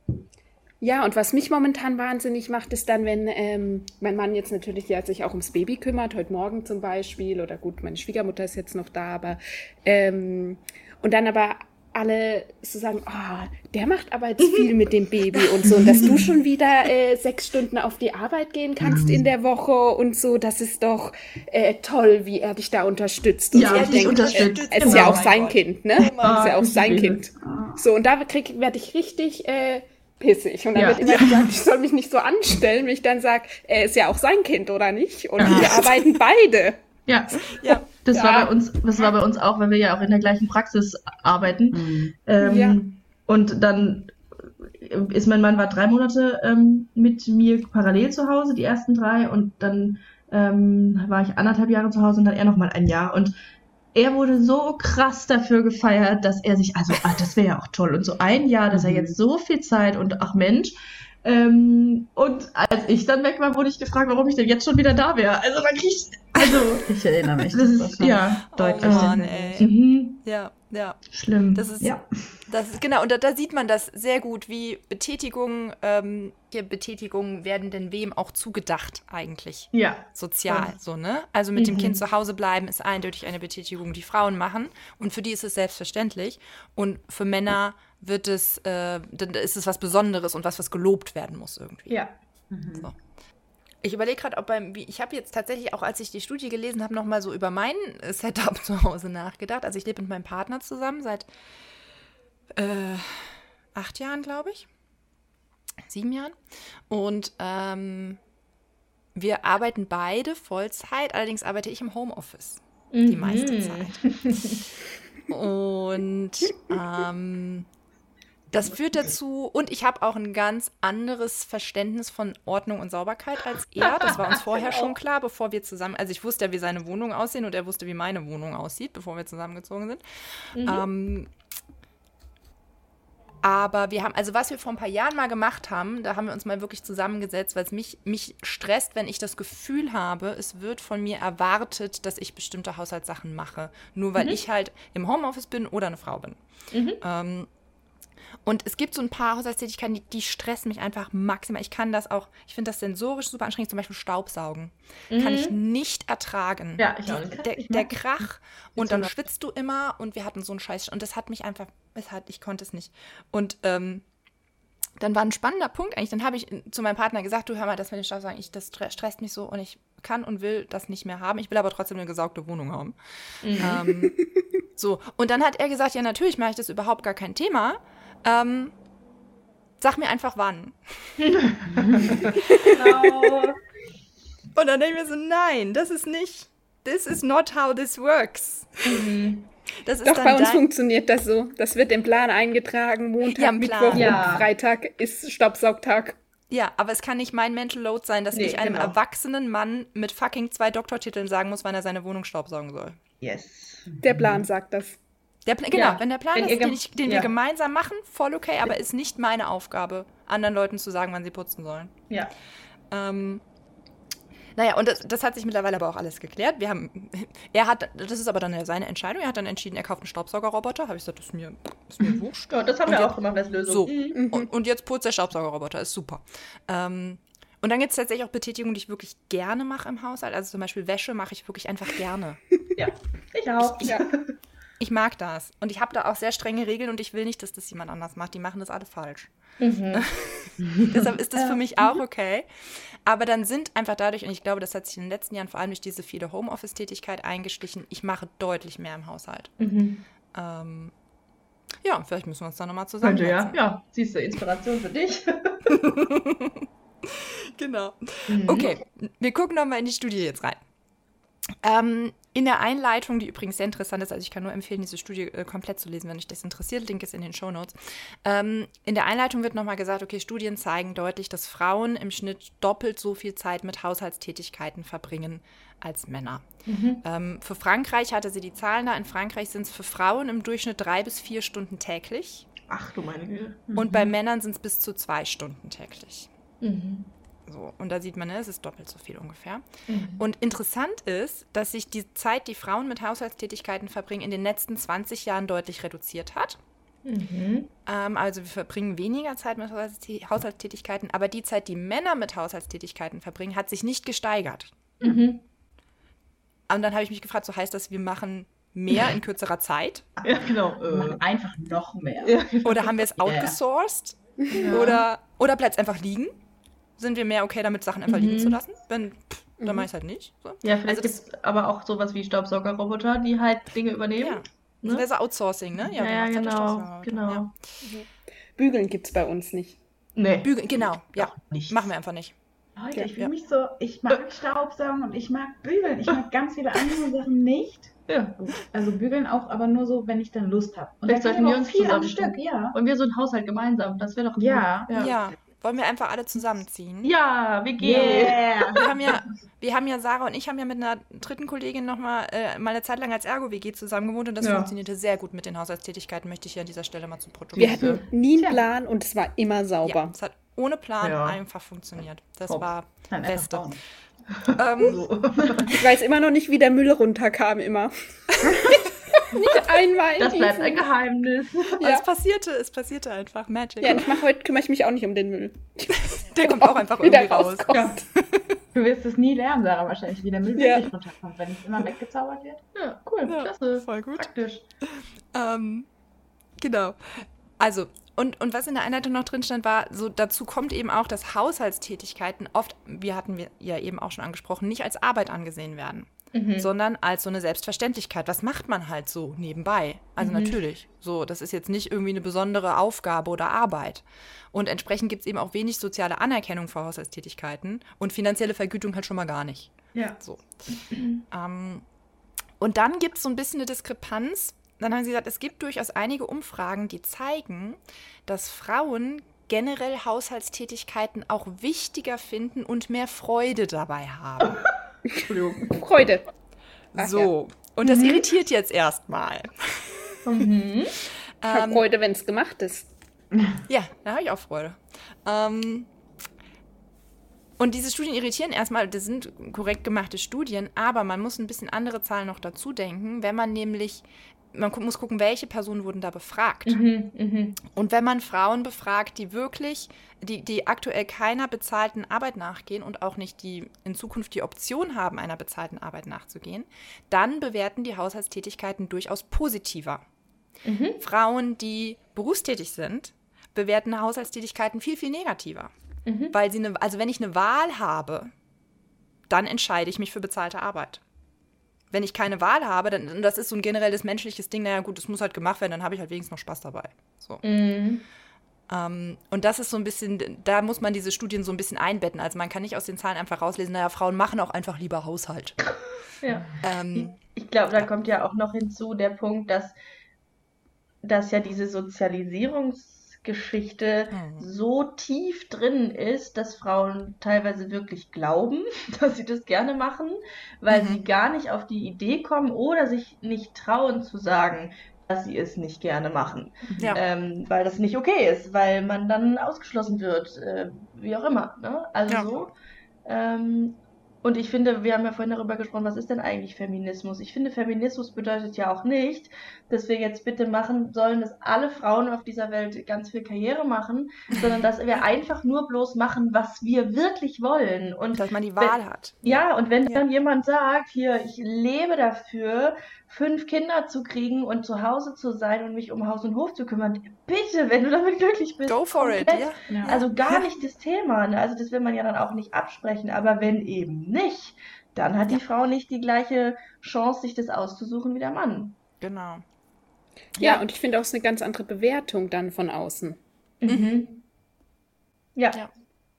Ja, und was mich momentan wahnsinnig macht, ist dann, wenn ähm, mein Mann jetzt natürlich ja, sich auch ums Baby kümmert, heute Morgen zum Beispiel, oder gut, meine Schwiegermutter ist jetzt noch da, aber ähm, und dann aber alle so sagen, oh, der macht aber jetzt viel mit dem Baby und so, und dass du schon wieder äh, sechs Stunden auf die Arbeit gehen kannst in der Woche und so, das ist doch äh, toll, wie er dich da unterstützt. Und ja, so, er dich unterstützt. Es ist ja auch sein Kind, ne? Es ist ja auch sein Kind. So, und da werde ich richtig äh, pissig. Und dann ja. wird immer gesagt, ich soll mich nicht so anstellen, wenn ich dann sage, er ist ja auch sein Kind, oder nicht? Und ja. wir arbeiten beide. Ja, ja. Das ja. war bei uns, das war bei uns auch, weil wir ja auch in der gleichen Praxis arbeiten. Mhm. Ähm, ja. Und dann ist mein Mann war drei Monate ähm, mit mir parallel zu Hause, die ersten drei, und dann ähm, war ich anderthalb Jahre zu Hause und dann er noch mal ein Jahr. Und er wurde so krass dafür gefeiert, dass er sich, also, ach, das wäre ja auch toll. Und so ein Jahr, dass er jetzt so viel Zeit und ach Mensch. Ähm, und als ich dann weg war, wurde ich gefragt, warum ich denn jetzt schon wieder da wäre. Also man kriegt, also Ich erinnere mich. das ist, ja, deutlich. Oh Mann, sehr ey. mhm, Ja, ja. schlimm. Das ist, Ja. das ist genau, und da, da sieht man das sehr gut, wie Betätigungen, ähm, hier Betätigungen werden denn wem auch zugedacht eigentlich. Ja. Sozial, so, ne? Also mit dem Mhm. Kind zu Hause bleiben ist eindeutig eine Betätigung, die Frauen machen. Und für die ist es selbstverständlich. Und für Männer wird es, äh, dann ist es was Besonderes und was, was gelobt werden muss irgendwie. Ja. So. Ich überlege gerade, ob beim, wie, ich habe jetzt tatsächlich auch, als ich die Studie gelesen habe, nochmal so über mein äh, Setup zu Hause nachgedacht. Also ich lebe mit meinem Partner zusammen seit äh, acht Jahren, glaube ich. Sieben Jahren. Und ähm, wir arbeiten beide Vollzeit, allerdings arbeite ich im Homeoffice die meiste Mhm. Zeit. Und ähm, das führt dazu, und ich habe auch ein ganz anderes Verständnis von Ordnung und Sauberkeit als er. Das war uns vorher schon klar, bevor wir zusammen, also ich wusste ja, wie seine Wohnung aussehen und er wusste, wie meine Wohnung aussieht, bevor wir zusammengezogen sind. Mhm. Ähm, aber wir haben, also was wir vor ein paar Jahren mal gemacht haben, da haben wir uns mal wirklich zusammengesetzt, weil es mich, mich stresst, wenn ich das Gefühl habe, es wird von mir erwartet, dass ich bestimmte Haushaltssachen mache. Nur weil ich halt im Homeoffice bin oder eine Frau bin. Mhm. Ähm, und es gibt so ein paar Haushaltstätigkeiten, die, die stressen mich einfach maximal. Ich kann das auch, ich finde das sensorisch super anstrengend, zum Beispiel Staubsaugen. Kann ich nicht ertragen. Ja, ich Die, auch nicht. Der, Ich der mag das Krach und dann schwitzt du immer und wir hatten so einen Scheiß. Und das hat mich einfach, es hat, ich konnte es nicht. Und ähm, dann war ein spannender Punkt eigentlich. Dann habe ich zu meinem Partner gesagt, du hör mal, das mit dem Staubsaugen, ich, das stresst mich so und ich kann und will das nicht mehr haben. Ich will aber trotzdem eine gesaugte Wohnung haben. Ähm, so, und dann hat er gesagt, ja natürlich mache ich das überhaupt gar kein Thema. Ähm, sag mir einfach wann. Genau. Und dann denke ich mir so, nein, das ist nicht, this is not how this works. Das ist Doch, dann bei uns dein- funktioniert das so. Das wird im Plan eingetragen. Montag, Ja, im Plan. Mittwoch Ja. und Freitag ist Staubsaugtag. Ja, aber es kann nicht mein Mental Load sein, dass Nee, ich einem genau. erwachsenen Mann mit fucking zwei Doktortiteln sagen muss, wann er seine Wohnung staubsaugen soll. Yes. Der Plan sagt das. Der Pla- genau, Ja, wenn der Plan wenn ist, ihr gem- den, ich, den ja. wir gemeinsam machen, voll okay, aber ist nicht meine Aufgabe, anderen Leuten zu sagen, wann sie putzen sollen. Ja. Ähm, naja, und das, das hat sich mittlerweile aber auch alles geklärt. Wir haben, er hat, das ist aber dann ja seine Entscheidung, er hat dann entschieden, er kauft einen Staubsaugerroboter. Habe ich gesagt, das ist mir, das ist mir wurscht. Ja, das haben Und wir jetzt- auch gemacht als Lösung. So, Mhm. und, und jetzt putzt der Staubsaugerroboter, ist super. Ähm, und dann gibt es tatsächlich auch Betätigungen, die ich wirklich gerne mache im Haushalt. Also zum Beispiel Wäsche mache ich wirklich einfach gerne. Ja. Ich auch. Ja. Ich mag das. Und ich habe da auch sehr strenge Regeln und ich will nicht, dass das jemand anders macht. Die machen das alle falsch. Mhm. Deshalb ist das für mich auch okay. Aber dann sind einfach dadurch, und ich glaube, das hat sich in den letzten Jahren vor allem durch diese viele Homeoffice-Tätigkeit eingeschlichen, ich mache deutlich mehr im Haushalt. Mhm. Ähm, ja, vielleicht müssen wir uns da nochmal Könnte ja. zusammensetzen. Ja, siehst du, Inspiration für dich. Genau. Mhm. Okay, wir gucken nochmal in die Studie jetzt rein. Ähm, in der Einleitung, die übrigens sehr interessant ist, also ich kann nur empfehlen, diese Studie äh, komplett zu lesen, wenn euch das interessiert. Link ist in den Shownotes. Ähm, in der Einleitung wird nochmal gesagt, okay, Studien zeigen deutlich, dass Frauen im Schnitt doppelt so viel Zeit mit Haushaltstätigkeiten verbringen als Männer. Mhm. Ähm, für Frankreich hatte sie die Zahlen da. In Frankreich sind es für Frauen im Durchschnitt drei bis vier Stunden täglich Ach du meine Güte. und bei Männern sind es bis zu zwei Stunden täglich. Mhm. So, und da sieht man, ne, es ist doppelt so viel ungefähr. Mhm. Und interessant ist, dass sich die Zeit, die Frauen mit Haushaltstätigkeiten verbringen, in den letzten zwanzig Jahren deutlich reduziert hat. Mhm. Ähm, also wir verbringen weniger Zeit mit Haushaltstä- Haushaltstätigkeiten, aber die Zeit, die Männer mit Haushaltstätigkeiten verbringen, hat sich nicht gesteigert. Mhm. Und dann habe ich mich gefragt, so heißt das, wir machen mehr in kürzerer Zeit? Ja, genau. Wir Äh. machen einfach noch mehr. Ja. Oder haben wir es outgesourced? Oder, oder bleibt es einfach liegen? Sind wir mehr okay damit, Sachen einfach liegen Mhm. zu lassen? Wenn, pff, dann mache ich es halt nicht. So. Ja, vielleicht Also gibt das- es aber auch sowas wie Staubsaugerroboter, die halt Dinge übernehmen. Ja. Das Ne? wäre so Outsourcing, ne? Ja, du ja, machst halt die genau. Staubsauger. genau. Ja. Bügeln gibt es bei uns nicht. Nee. Bügeln, genau. Ja, Nichts. machen wir einfach nicht. Leute, ich Ja. fühle mich so, ich mag Staubsaugen und ich mag bügeln. Ich mag ganz viele andere Sachen nicht. Ja. Also bügeln auch, aber nur so, wenn ich dann Lust habe. Und Vielleicht da sollten kann ich wir auch uns viel am zusammentun. Stück, ja. Und wir so einen Haushalt gemeinsam, das wäre doch gut. Ja. Ja. Wollen wir einfach alle zusammenziehen? Ja, W G. Yeah. Wir haben ja, wir haben ja, Sarah und ich haben ja mit einer dritten Kollegin noch mal, äh, mal eine Zeit lang als Ergo-W G zusammen gewohnt und das ja. funktionierte sehr gut mit den Haushaltstätigkeiten, möchte ich hier an dieser Stelle mal zum Protokoll. Wir hatten nie einen Plan und es war immer sauber. Ja, es hat ohne Plan ja. einfach funktioniert. Das Top. war das Beste. Ähm, so. Ich weiß immer noch nicht, wie der Müll runterkam immer. Nicht einmal. Das bleibt ein Geheimnis. Ja. Es passierte, es passierte einfach. Magic. Ja, ich mach, heute kümmere ich mich auch nicht um den Müll. Der kommt auch einfach irgendwie raus. Ja. Du wirst es nie lernen, Sarah, wahrscheinlich, wie der Müll ja. wirklich runterkommt, wenn es immer weggezaubert wird. Ja, cool, ja, klasse. Voll gut. Praktisch. Ähm, genau. Also, und, und was in der Einleitung noch drin stand, war, so dazu kommt eben auch, dass Haushaltstätigkeiten oft, wir hatten wir ja eben auch schon angesprochen, nicht als Arbeit angesehen werden. Mhm. Sondern als so eine Selbstverständlichkeit. Was macht man halt so nebenbei? Also mhm. natürlich, so, das ist jetzt nicht irgendwie eine besondere Aufgabe oder Arbeit. Und entsprechend gibt es eben auch wenig soziale Anerkennung für Haushaltstätigkeiten und finanzielle Vergütung halt schon mal gar nicht. Ja. So. Mhm. Ähm, und dann gibt es so ein bisschen eine Diskrepanz. Dann haben sie gesagt, es gibt durchaus einige Umfragen, die zeigen, dass Frauen generell Haushaltstätigkeiten auch wichtiger finden und mehr Freude dabei haben. Entschuldigung. Freude. Ach, so, ja. Und das mhm. irritiert jetzt erstmal. Mhm. Ich habe ähm, Freude, wenn es gemacht ist. Ja, da habe ich auch Freude. Ähm, und diese Studien irritieren erstmal, das sind korrekt gemachte Studien, aber man muss ein bisschen andere Zahlen noch dazu denken, wenn man nämlich, man muss gucken, welche Personen wurden da befragt. Mhm, mh. Und wenn man Frauen befragt, die wirklich, die, die aktuell keiner bezahlten Arbeit nachgehen und auch nicht die in Zukunft die Option haben, einer bezahlten Arbeit nachzugehen, dann bewerten die Haushaltstätigkeiten durchaus positiver. Mhm. Frauen, die berufstätig sind, bewerten Haushaltstätigkeiten viel, viel negativer. Mhm. Weil sie eine, also wenn ich eine Wahl habe, dann entscheide ich mich für bezahlte Arbeit. Wenn ich keine Wahl habe, dann und das ist so ein generelles menschliches Ding, naja gut, das muss halt gemacht werden, dann habe ich halt wenigstens noch Spaß dabei. So. Mhm. Ähm, und das ist so ein bisschen, da muss man diese Studien so ein bisschen einbetten. Also man kann nicht aus den Zahlen einfach rauslesen, naja, Frauen machen auch einfach lieber Haushalt. Ja. Ähm, ich ich glaube, da kommt ja auch noch hinzu der Punkt, dass, dass ja diese Sozialisierungsgeschichte mhm. so tief drin ist, dass Frauen teilweise wirklich glauben, dass sie das gerne machen, weil mhm. sie gar nicht auf die Idee kommen oder sich nicht trauen zu sagen, dass sie es nicht gerne machen, ja. ähm, weil das nicht okay ist, weil man dann ausgeschlossen wird, äh, wie auch immer. Ne? Also ja. so. Ähm, und ich finde, wir haben ja vorhin darüber gesprochen, was ist denn eigentlich Feminismus? Ich finde, Feminismus bedeutet ja auch nicht, dass wir jetzt bitte machen sollen, dass alle Frauen auf dieser Welt ganz viel Karriere machen, sondern dass wir einfach nur bloß machen, was wir wirklich wollen. Und dass man die Wahl wenn, hat. Ja, und wenn ja. dann jemand sagt, hier, ich lebe dafür, fünf Kinder zu kriegen und zu Hause zu sein und mich um Haus und Hof zu kümmern, bitte, wenn du damit glücklich bist. Go for it, ja. ja. Also gar nicht das Thema, ne? Also das will man ja dann auch nicht absprechen, aber wenn eben nicht, dann hat die ja. Frau nicht die gleiche Chance, sich das auszusuchen wie der Mann. Genau. Ja, ja. Und ich finde auch, es ist eine ganz andere Bewertung dann von außen. Mhm. Ja. ja.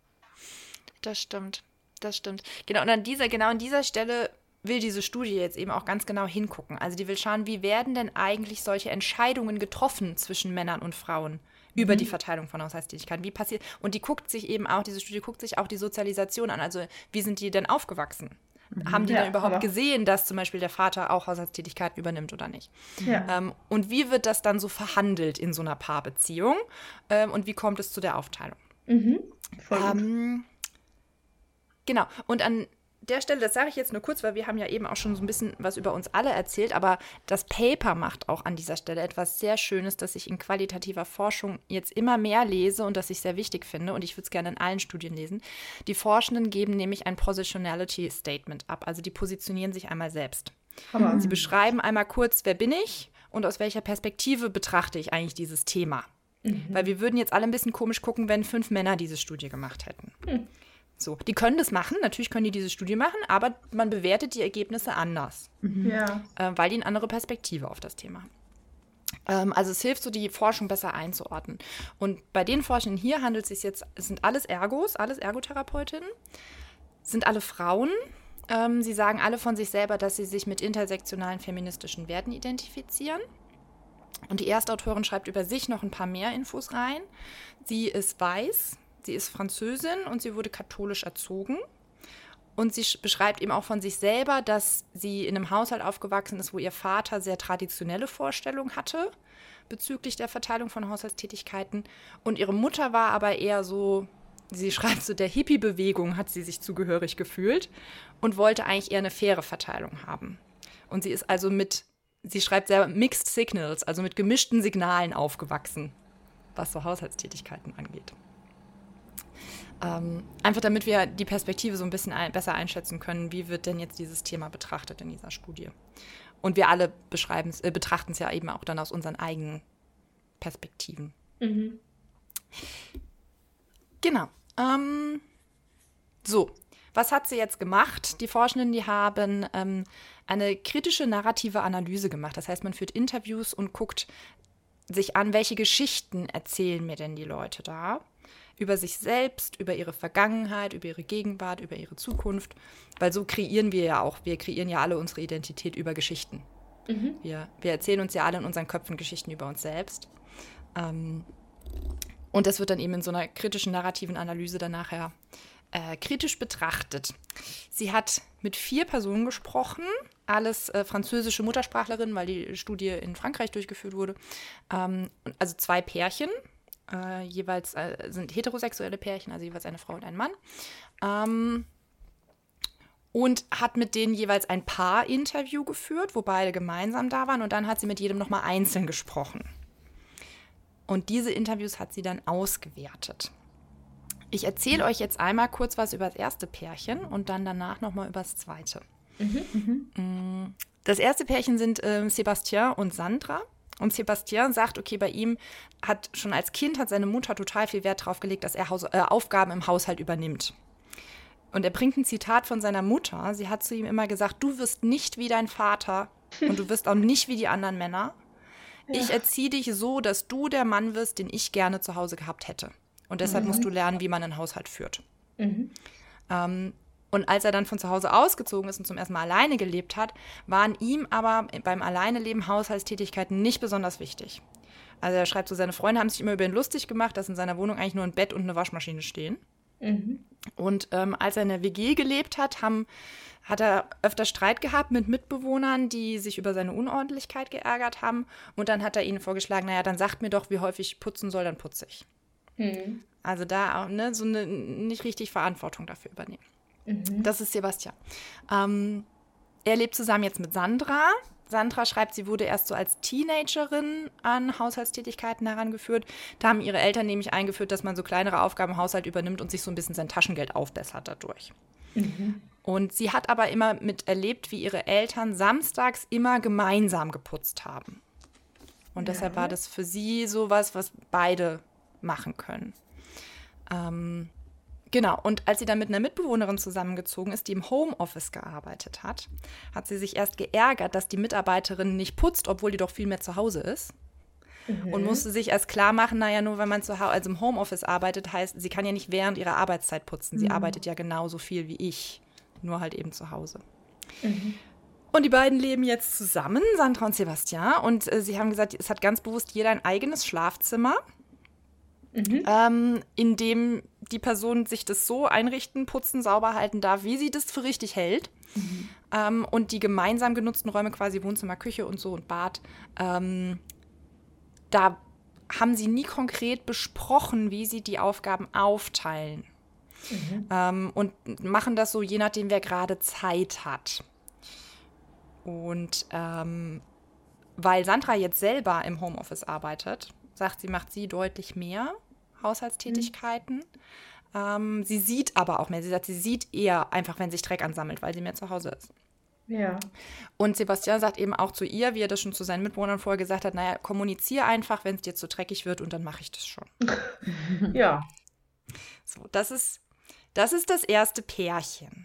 Das stimmt, das stimmt. Genau, und an dieser, genau an dieser Stelle will diese Studie jetzt eben auch ganz genau hingucken. Also die will schauen, wie werden denn eigentlich solche Entscheidungen getroffen zwischen Männern und Frauen über mhm. die Verteilung von Haushaltstätigkeiten. Wie passiert? Und die guckt sich eben auch, diese Studie guckt sich auch die Sozialisation an. Also wie sind die denn aufgewachsen? Mhm. Haben die ja, dann überhaupt aber... gesehen, dass zum Beispiel der Vater auch Haushaltstätigkeiten übernimmt oder nicht? Ja. Ähm, und wie wird das dann so verhandelt in so einer Paarbeziehung? Ähm, und wie kommt es zu der Aufteilung? Mhm. Voll gut. Ähm, genau. Und an der Stelle, das sage ich jetzt nur kurz, weil wir haben ja eben auch schon so ein bisschen was über uns alle erzählt, aber das Paper macht auch an dieser Stelle etwas sehr Schönes, das ich in qualitativer Forschung jetzt immer mehr lese und das ich sehr wichtig finde und ich würde es gerne in allen Studien lesen. Die Forschenden geben nämlich ein Positionality Statement ab, also die positionieren sich einmal selbst. Mhm. Sie beschreiben einmal kurz, wer bin ich und aus welcher Perspektive betrachte ich eigentlich dieses Thema. Mhm. Weil wir würden jetzt alle ein bisschen komisch gucken, wenn fünf Männer diese Studie gemacht hätten. Mhm. So, die können das machen, natürlich können die diese Studie machen, aber man bewertet die Ergebnisse anders, mhm. ja. äh, weil die eine andere Perspektive auf das Thema haben. Ähm, also es hilft so, die Forschung besser einzuordnen. Und bei den Forschenden hier handelt es sich jetzt, es sind alles Ergos, alles Ergotherapeutinnen, sind alle Frauen. Ähm, sie sagen alle von sich selber, dass sie sich mit intersektionalen feministischen Werten identifizieren. Und die Erstautorin schreibt über sich noch ein paar mehr Infos rein. Sie ist weiß. Sie ist Französin und sie wurde katholisch erzogen. Und sie beschreibt eben auch von sich selber, dass sie in einem Haushalt aufgewachsen ist, wo ihr Vater sehr traditionelle Vorstellungen hatte bezüglich der Verteilung von Haushaltstätigkeiten. Und ihre Mutter war aber eher so, sie schreibt so, der Hippie-Bewegung hat sie sich zugehörig gefühlt und wollte eigentlich eher eine faire Verteilung haben. Und sie ist also mit, sie schreibt selber Mixed Signals, also mit gemischten Signalen aufgewachsen, was so Haushaltstätigkeiten angeht. Ähm, einfach damit wir die Perspektive so ein bisschen ein, besser einschätzen können, wie wird denn jetzt dieses Thema betrachtet in dieser Studie. Und wir alle äh, betrachten es ja eben auch dann aus unseren eigenen Perspektiven. Mhm. Genau. Ähm, so, was hat sie jetzt gemacht? Die Forschenden, die haben ähm, eine kritische narrative Analyse gemacht. Das heißt, man führt Interviews und guckt sich an, welche Geschichten erzählen mir denn die Leute da? Über sich selbst, über ihre Vergangenheit, über ihre Gegenwart, über ihre Zukunft. Weil so kreieren wir ja auch, wir kreieren ja alle unsere Identität über Geschichten. Mhm. Wir, wir erzählen uns ja alle in unseren Köpfen Geschichten über uns selbst. Ähm, und das wird dann eben in so einer kritischen narrativen Analyse dann nachher äh, kritisch betrachtet. Sie hat mit vier Personen gesprochen, alles äh, französische Muttersprachlerinnen, weil die Studie in Frankreich durchgeführt wurde. Ähm, also zwei Pärchen. Äh, jeweils äh, sind heterosexuelle Pärchen, also jeweils eine Frau und ein Mann. Ähm, und hat mit denen jeweils ein Paar-Interview geführt, wo beide gemeinsam da waren. Und dann hat sie mit jedem nochmal einzeln gesprochen. Und diese Interviews hat sie dann ausgewertet. Ich erzähle euch jetzt einmal kurz was über das erste Pärchen und dann danach nochmal über das zweite. Mhm, mh. Das erste Pärchen sind äh, Sébastien und Sandra. Und Sébastien sagt, okay, bei ihm hat schon als Kind hat seine Mutter total viel Wert darauf gelegt, dass er Haus- äh, Aufgaben im Haushalt übernimmt. Und er bringt ein Zitat von seiner Mutter. Sie hat zu ihm immer gesagt, du wirst nicht wie dein Vater und du wirst auch nicht wie die anderen Männer. Ja. Ich erziehe dich so, dass du der Mann wirst, den ich gerne zu Hause gehabt hätte. Und deshalb mhm. musst du lernen, wie man einen Haushalt führt. Mhm. Ähm, Und als er dann von zu Hause ausgezogen ist und zum ersten Mal alleine gelebt hat, waren ihm aber beim Alleineleben Haushaltstätigkeiten nicht besonders wichtig. Also er schreibt so, seine Freunde haben sich immer über ihn lustig gemacht, dass in seiner Wohnung eigentlich nur ein Bett und eine Waschmaschine stehen. Mhm. Und ähm, als er in der W G gelebt hat, haben, hat er öfter Streit gehabt mit Mitbewohnern, die sich über seine Unordentlichkeit geärgert haben. Und dann hat er ihnen vorgeschlagen, naja, dann sagt mir doch, wie häufig ich putzen soll, dann putze ich. Mhm. Also da auch ne, so eine nicht richtig Verantwortung dafür übernehmen. Mhm. Das ist Sébastien. Ähm, er lebt zusammen jetzt mit Sandra. Sandra schreibt, sie wurde erst so als Teenagerin an Haushaltstätigkeiten herangeführt. Da haben ihre Eltern nämlich eingeführt, dass man so kleinere Aufgaben im Haushalt übernimmt und sich so ein bisschen sein Taschengeld aufbessert dadurch. Mhm. Und sie hat aber immer miterlebt, wie ihre Eltern samstags immer gemeinsam geputzt haben. Und ja. deshalb war das für sie sowas, was beide machen können. Ähm, Genau, und als sie dann mit einer Mitbewohnerin zusammengezogen ist, die im Homeoffice gearbeitet hat, hat sie sich erst geärgert, dass die Mitarbeiterin nicht putzt, obwohl die doch viel mehr zu Hause ist. Mhm. Und musste sich erst klar machen, naja, nur wenn man zu Hause, also im Homeoffice arbeitet, heißt, sie kann ja nicht während ihrer Arbeitszeit putzen. Sie mhm. arbeitet ja genauso viel wie ich, nur halt eben zu Hause. Mhm. Und die beiden leben jetzt zusammen, Sandra und Sébastien. Und äh, sie haben gesagt, es hat ganz bewusst jeder ein eigenes Schlafzimmer. Mhm. Ähm, in dem die Person sich das so einrichten, putzen, sauber halten darf, wie sie das für richtig hält. Mhm. Ähm, und die gemeinsam genutzten Räume, quasi Wohnzimmer, Küche und so und Bad, ähm, da haben sie nie konkret besprochen, wie sie die Aufgaben aufteilen. Mhm. Ähm, und machen das so, je nachdem, wer gerade Zeit hat. Und ähm, weil Sandra jetzt selber im Homeoffice arbeitet, sagt sie, macht sie deutlich mehr Haushaltstätigkeiten. Mhm. Ähm, sie sieht aber auch mehr. Sie sagt, sie sieht eher einfach, wenn sich Dreck ansammelt, weil sie mehr zu Hause ist. Ja. Und Sébastien sagt eben auch zu ihr, wie er das schon zu seinen Mitbewohnern vorher gesagt hat, naja, kommuniziere einfach, wenn es dir zu dreckig wird und dann mache ich das schon. Ja. So, das ist, das ist das erste Pärchen.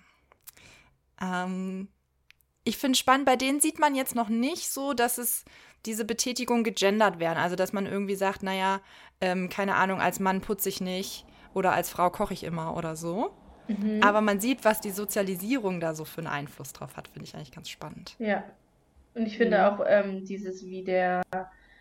Ähm, ich finde spannend, bei denen sieht man jetzt noch nicht so, dass es diese Betätigungen gegendert werden. Also, dass man irgendwie sagt, naja, ähm, keine Ahnung, als Mann putze ich nicht oder als Frau koche ich immer oder so. Mhm. Aber man sieht, was die Sozialisierung da so für einen Einfluss drauf hat, finde ich eigentlich ganz spannend. Ja. Und ich finde mhm. auch ähm, dieses, wie der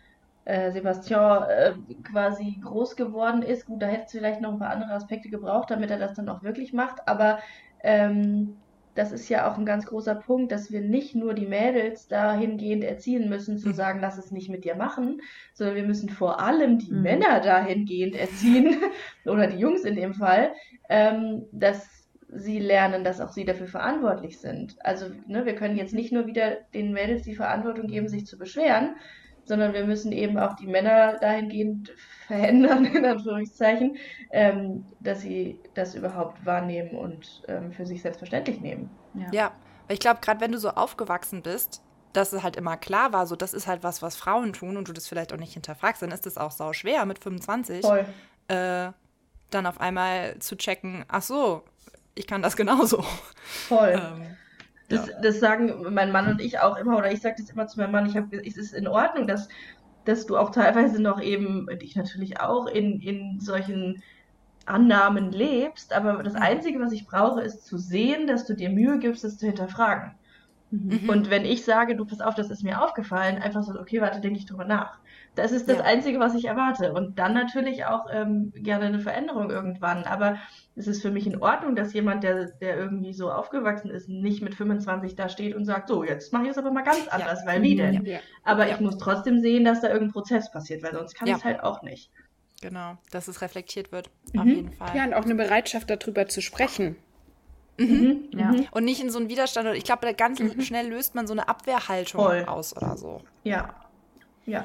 äh, Sebastian äh, quasi groß geworden ist. Gut, da hätte es vielleicht noch ein paar andere Aspekte gebraucht, damit er das dann auch wirklich macht, aber ähm, das ist ja auch ein ganz großer Punkt, dass wir nicht nur die Mädels dahingehend erziehen müssen, zu sagen, lass es nicht mit dir machen, sondern wir müssen vor allem die Mhm. Männer dahingehend erziehen, oder die Jungs in dem Fall, ähm, dass sie lernen, dass auch sie dafür verantwortlich sind. Also ne, wir können jetzt nicht nur wieder den Mädels die Verantwortung geben, sich zu beschweren, sondern wir müssen eben auch die Männer dahingehend verändern, in Anführungszeichen, ähm, dass sie das überhaupt wahrnehmen und ähm, für sich selbstverständlich nehmen. Ja. Ja, weil ich glaube, gerade wenn du so aufgewachsen bist, dass es halt immer klar war, so das ist halt was, was Frauen tun und du das vielleicht auch nicht hinterfragst, dann ist das auch sau schwer mit fünfundzwanzig, Voll. äh, dann auf einmal zu checken, ach so, ich kann das genauso. Voll. Ähm, Das, ja. das sagen mein Mann und ich auch immer, oder ich sage das immer zu meinem Mann, ich hab, es ist in Ordnung, dass, dass du auch teilweise noch eben, und ich natürlich auch, in, in solchen Annahmen lebst, aber das Mhm. Einzige, was ich brauche, ist zu sehen, dass du dir Mühe gibst, es zu hinterfragen. Mhm. Mhm. Und wenn ich sage, du, pass auf, das ist mir aufgefallen, einfach so, okay, warte, denke ich drüber nach. Das ist das Ja. Einzige, was ich erwarte. Und dann natürlich auch ähm, gerne eine Veränderung irgendwann. Aber es ist für mich in Ordnung, dass jemand, der, der irgendwie so aufgewachsen ist, nicht mit fünfundzwanzig da steht und sagt, so, jetzt mache ich es aber mal ganz anders, weil wie denn? Ja. Aber Ja. ich muss trotzdem sehen, dass da irgendein Prozess passiert, weil sonst kann Ja. ich es halt auch nicht. Genau, dass es reflektiert wird, Mhm. auf jeden Fall. Ja, und auch eine Bereitschaft, darüber zu sprechen. Mhm. Ja. Mhm. Und nicht in so einen Widerstand. Ich glaube, ganz schnell löst man so eine Abwehrhaltung Voll. aus oder so. Ja. Ja.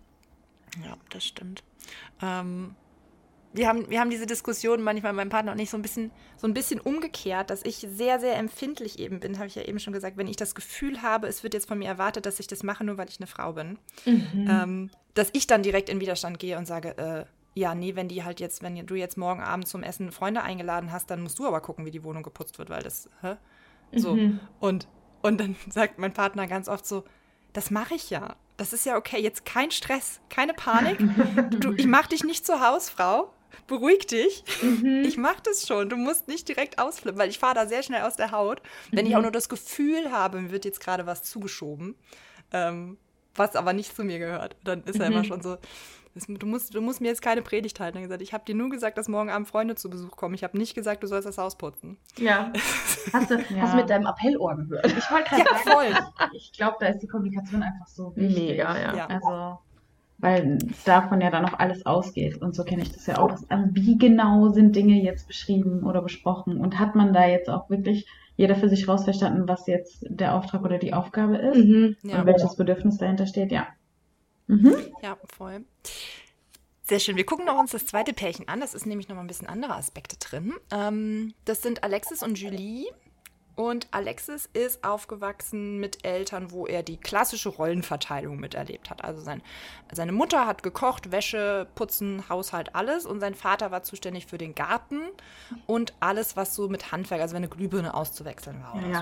Ja, das stimmt. Ähm, wir haben, wir haben diese Diskussion manchmal mit meinem Partner und ich so ein bisschen, so ein bisschen umgekehrt, dass ich sehr, sehr empfindlich eben bin, habe ich ja eben schon gesagt, wenn ich das Gefühl habe, es wird jetzt von mir erwartet, dass ich das mache, nur weil ich eine Frau bin, Mhm. ähm, dass ich dann direkt in Widerstand gehe und sage, äh, ja, nee, wenn die halt jetzt, wenn du jetzt morgen Abend zum Essen Freunde eingeladen hast, dann musst du aber gucken, wie die Wohnung geputzt wird, weil das, hä? So. Mhm. Und, und dann sagt mein Partner ganz oft so, das mache ich ja. Das ist ja okay, jetzt kein Stress, keine Panik. Du, ich mache dich nicht zur Hausfrau. Beruhig dich. Mhm. Ich mache das schon. Du musst nicht direkt ausflippen, weil ich fahre da sehr schnell aus der Haut. Wenn ich auch nur das Gefühl habe, mir wird jetzt gerade was zugeschoben, ähm, was aber nicht zu mir gehört, dann ist er Mhm. immer schon so, das, du, musst, du musst mir jetzt keine Predigt halten. Er hat gesagt, ich habe dir nur gesagt, dass morgen Abend Freunde zu Besuch kommen. Ich habe nicht gesagt, du sollst das Haus putzen. Ja. Hast du, Ja. hast du mit deinem Appellohr gehört? Ich wollte gerade Ja, sagen, voll. ich glaube, da ist die Kommunikation einfach so wichtig. Mega, ja. Ja. Also, weil davon ja dann auch alles ausgeht. Und so kenne ich das ja auch. Also, wie genau sind Dinge jetzt beschrieben oder besprochen? Und hat man da jetzt auch wirklich jeder für sich rausverstanden, was jetzt der Auftrag oder die Aufgabe ist? Mhm. Ja. Und welches Bedürfnis dahinter steht? Ja. Mhm. Ja, voll. Sehr schön. Wir gucken noch uns das zweite Pärchen an. Das ist nämlich noch mal ein bisschen andere Aspekte drin. Ähm, das sind Alexis und Julie. Und Alexis ist aufgewachsen mit Eltern, wo er die klassische Rollenverteilung miterlebt hat. Also sein, seine Mutter hat gekocht, Wäsche, Putzen, Haushalt, alles. Und sein Vater war zuständig für den Garten und alles, was so mit Handwerk, also wenn eine Glühbirne auszuwechseln war oder Ja. so.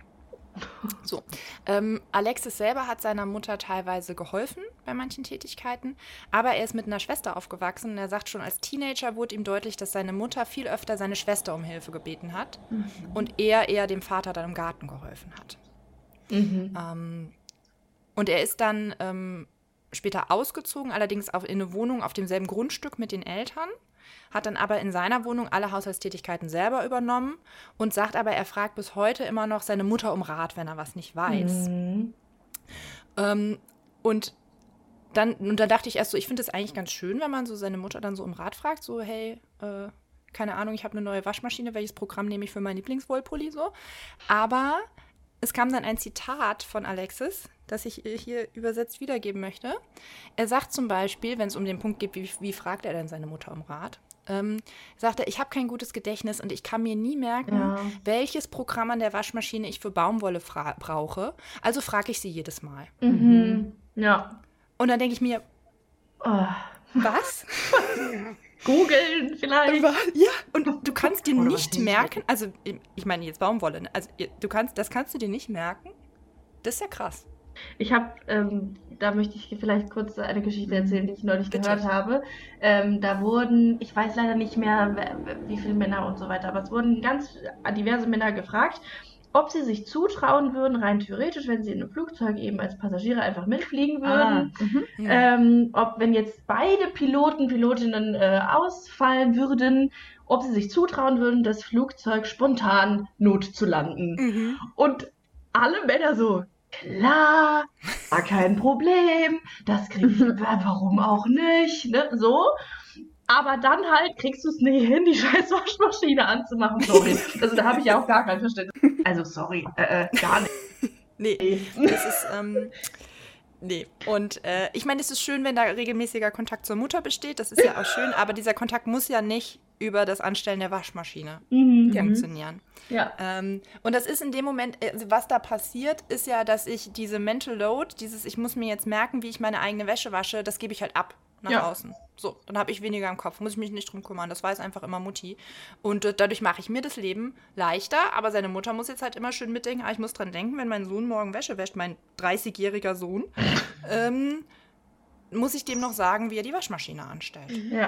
So, ähm, Alexis selber hat seiner Mutter teilweise geholfen bei manchen Tätigkeiten, aber er ist mit einer Schwester aufgewachsen und er sagt, schon als Teenager wurde ihm deutlich, dass seine Mutter viel öfter seine Schwester um Hilfe gebeten hat und er eher dem Vater dann im Garten geholfen hat. Mhm. Ähm, und er ist dann ähm, später ausgezogen, allerdings auf, in eine Wohnung auf demselben Grundstück mit den Eltern, hat dann aber in seiner Wohnung alle Haushaltstätigkeiten selber übernommen und sagt aber, er fragt bis heute immer noch seine Mutter um Rat, wenn er was nicht weiß. Mhm. Ähm, und dann, und da dachte ich erst so, ich finde es eigentlich ganz schön, wenn man so seine Mutter dann so um Rat fragt, so, hey, äh, keine Ahnung, ich habe eine neue Waschmaschine, welches Programm nehme ich für meinen Lieblingswollpulli, so. Aber es kam dann ein Zitat von Alexis, das ich hier übersetzt wiedergeben möchte. Er sagt zum Beispiel, wenn es um den Punkt geht, wie, wie fragt er denn seine Mutter um Rat, ähm, sagt er, ich habe kein gutes Gedächtnis und ich kann mir nie merken, Ja. welches Programm an der Waschmaschine ich für Baumwolle fra- brauche. Also frage ich sie jedes Mal. Mhm. Ja. Und dann denke ich mir, Oh. was? Googeln vielleicht. Ja, und du kannst dir Oder nicht was merken, also ich meine jetzt Baumwolle, ne? Also du kannst, das kannst du dir nicht merken. Das ist ja krass. Ich habe, ähm, da möchte ich vielleicht kurz eine Geschichte erzählen, die ich neulich Bitte. gehört habe. Ähm, da wurden, ich weiß leider nicht mehr, wer- wie viele Männer und so weiter, aber es wurden ganz diverse Männer gefragt, ob sie sich zutrauen würden, rein theoretisch, wenn sie in einem Flugzeug eben als Passagiere einfach mitfliegen würden, Ah, mhm. ähm, ob wenn jetzt beide Piloten, Pilotinnen äh, ausfallen würden, ob sie sich zutrauen würden, das Flugzeug spontan not zu landen. Mhm. Und alle Männer so, klar, war kein Problem, das kriegst du, warum auch nicht, ne, so. Aber dann halt kriegst du es nicht hin, die scheiß Waschmaschine anzumachen, sorry. Also da habe ich ja auch gar kein Verständnis. Also sorry, äh, äh, gar nicht. Nee, das ist, ähm, nee. Und äh, ich meine, es ist schön, wenn da regelmäßiger Kontakt zur Mutter besteht, das ist ja auch schön, aber dieser Kontakt muss ja nicht über das Anstellen der Waschmaschine Mhm. funktionieren. Ja. Ähm, und das ist in dem Moment, also was da passiert, ist ja, dass ich diese Mental Load, dieses, ich muss mir jetzt merken, wie ich meine eigene Wäsche wasche, das gebe ich halt ab nach Ja. außen. So, dann habe ich weniger im Kopf, muss ich mich nicht drum kümmern, das weiß einfach immer Mutti. Und äh, dadurch mache ich mir das Leben leichter, aber seine Mutter muss jetzt halt immer schön mitdenken, ah, ich muss dran denken, wenn mein Sohn morgen Wäsche wäscht, mein dreißigjähriger Sohn, ähm, muss ich dem noch sagen, wie er die Waschmaschine anstellt. Ja.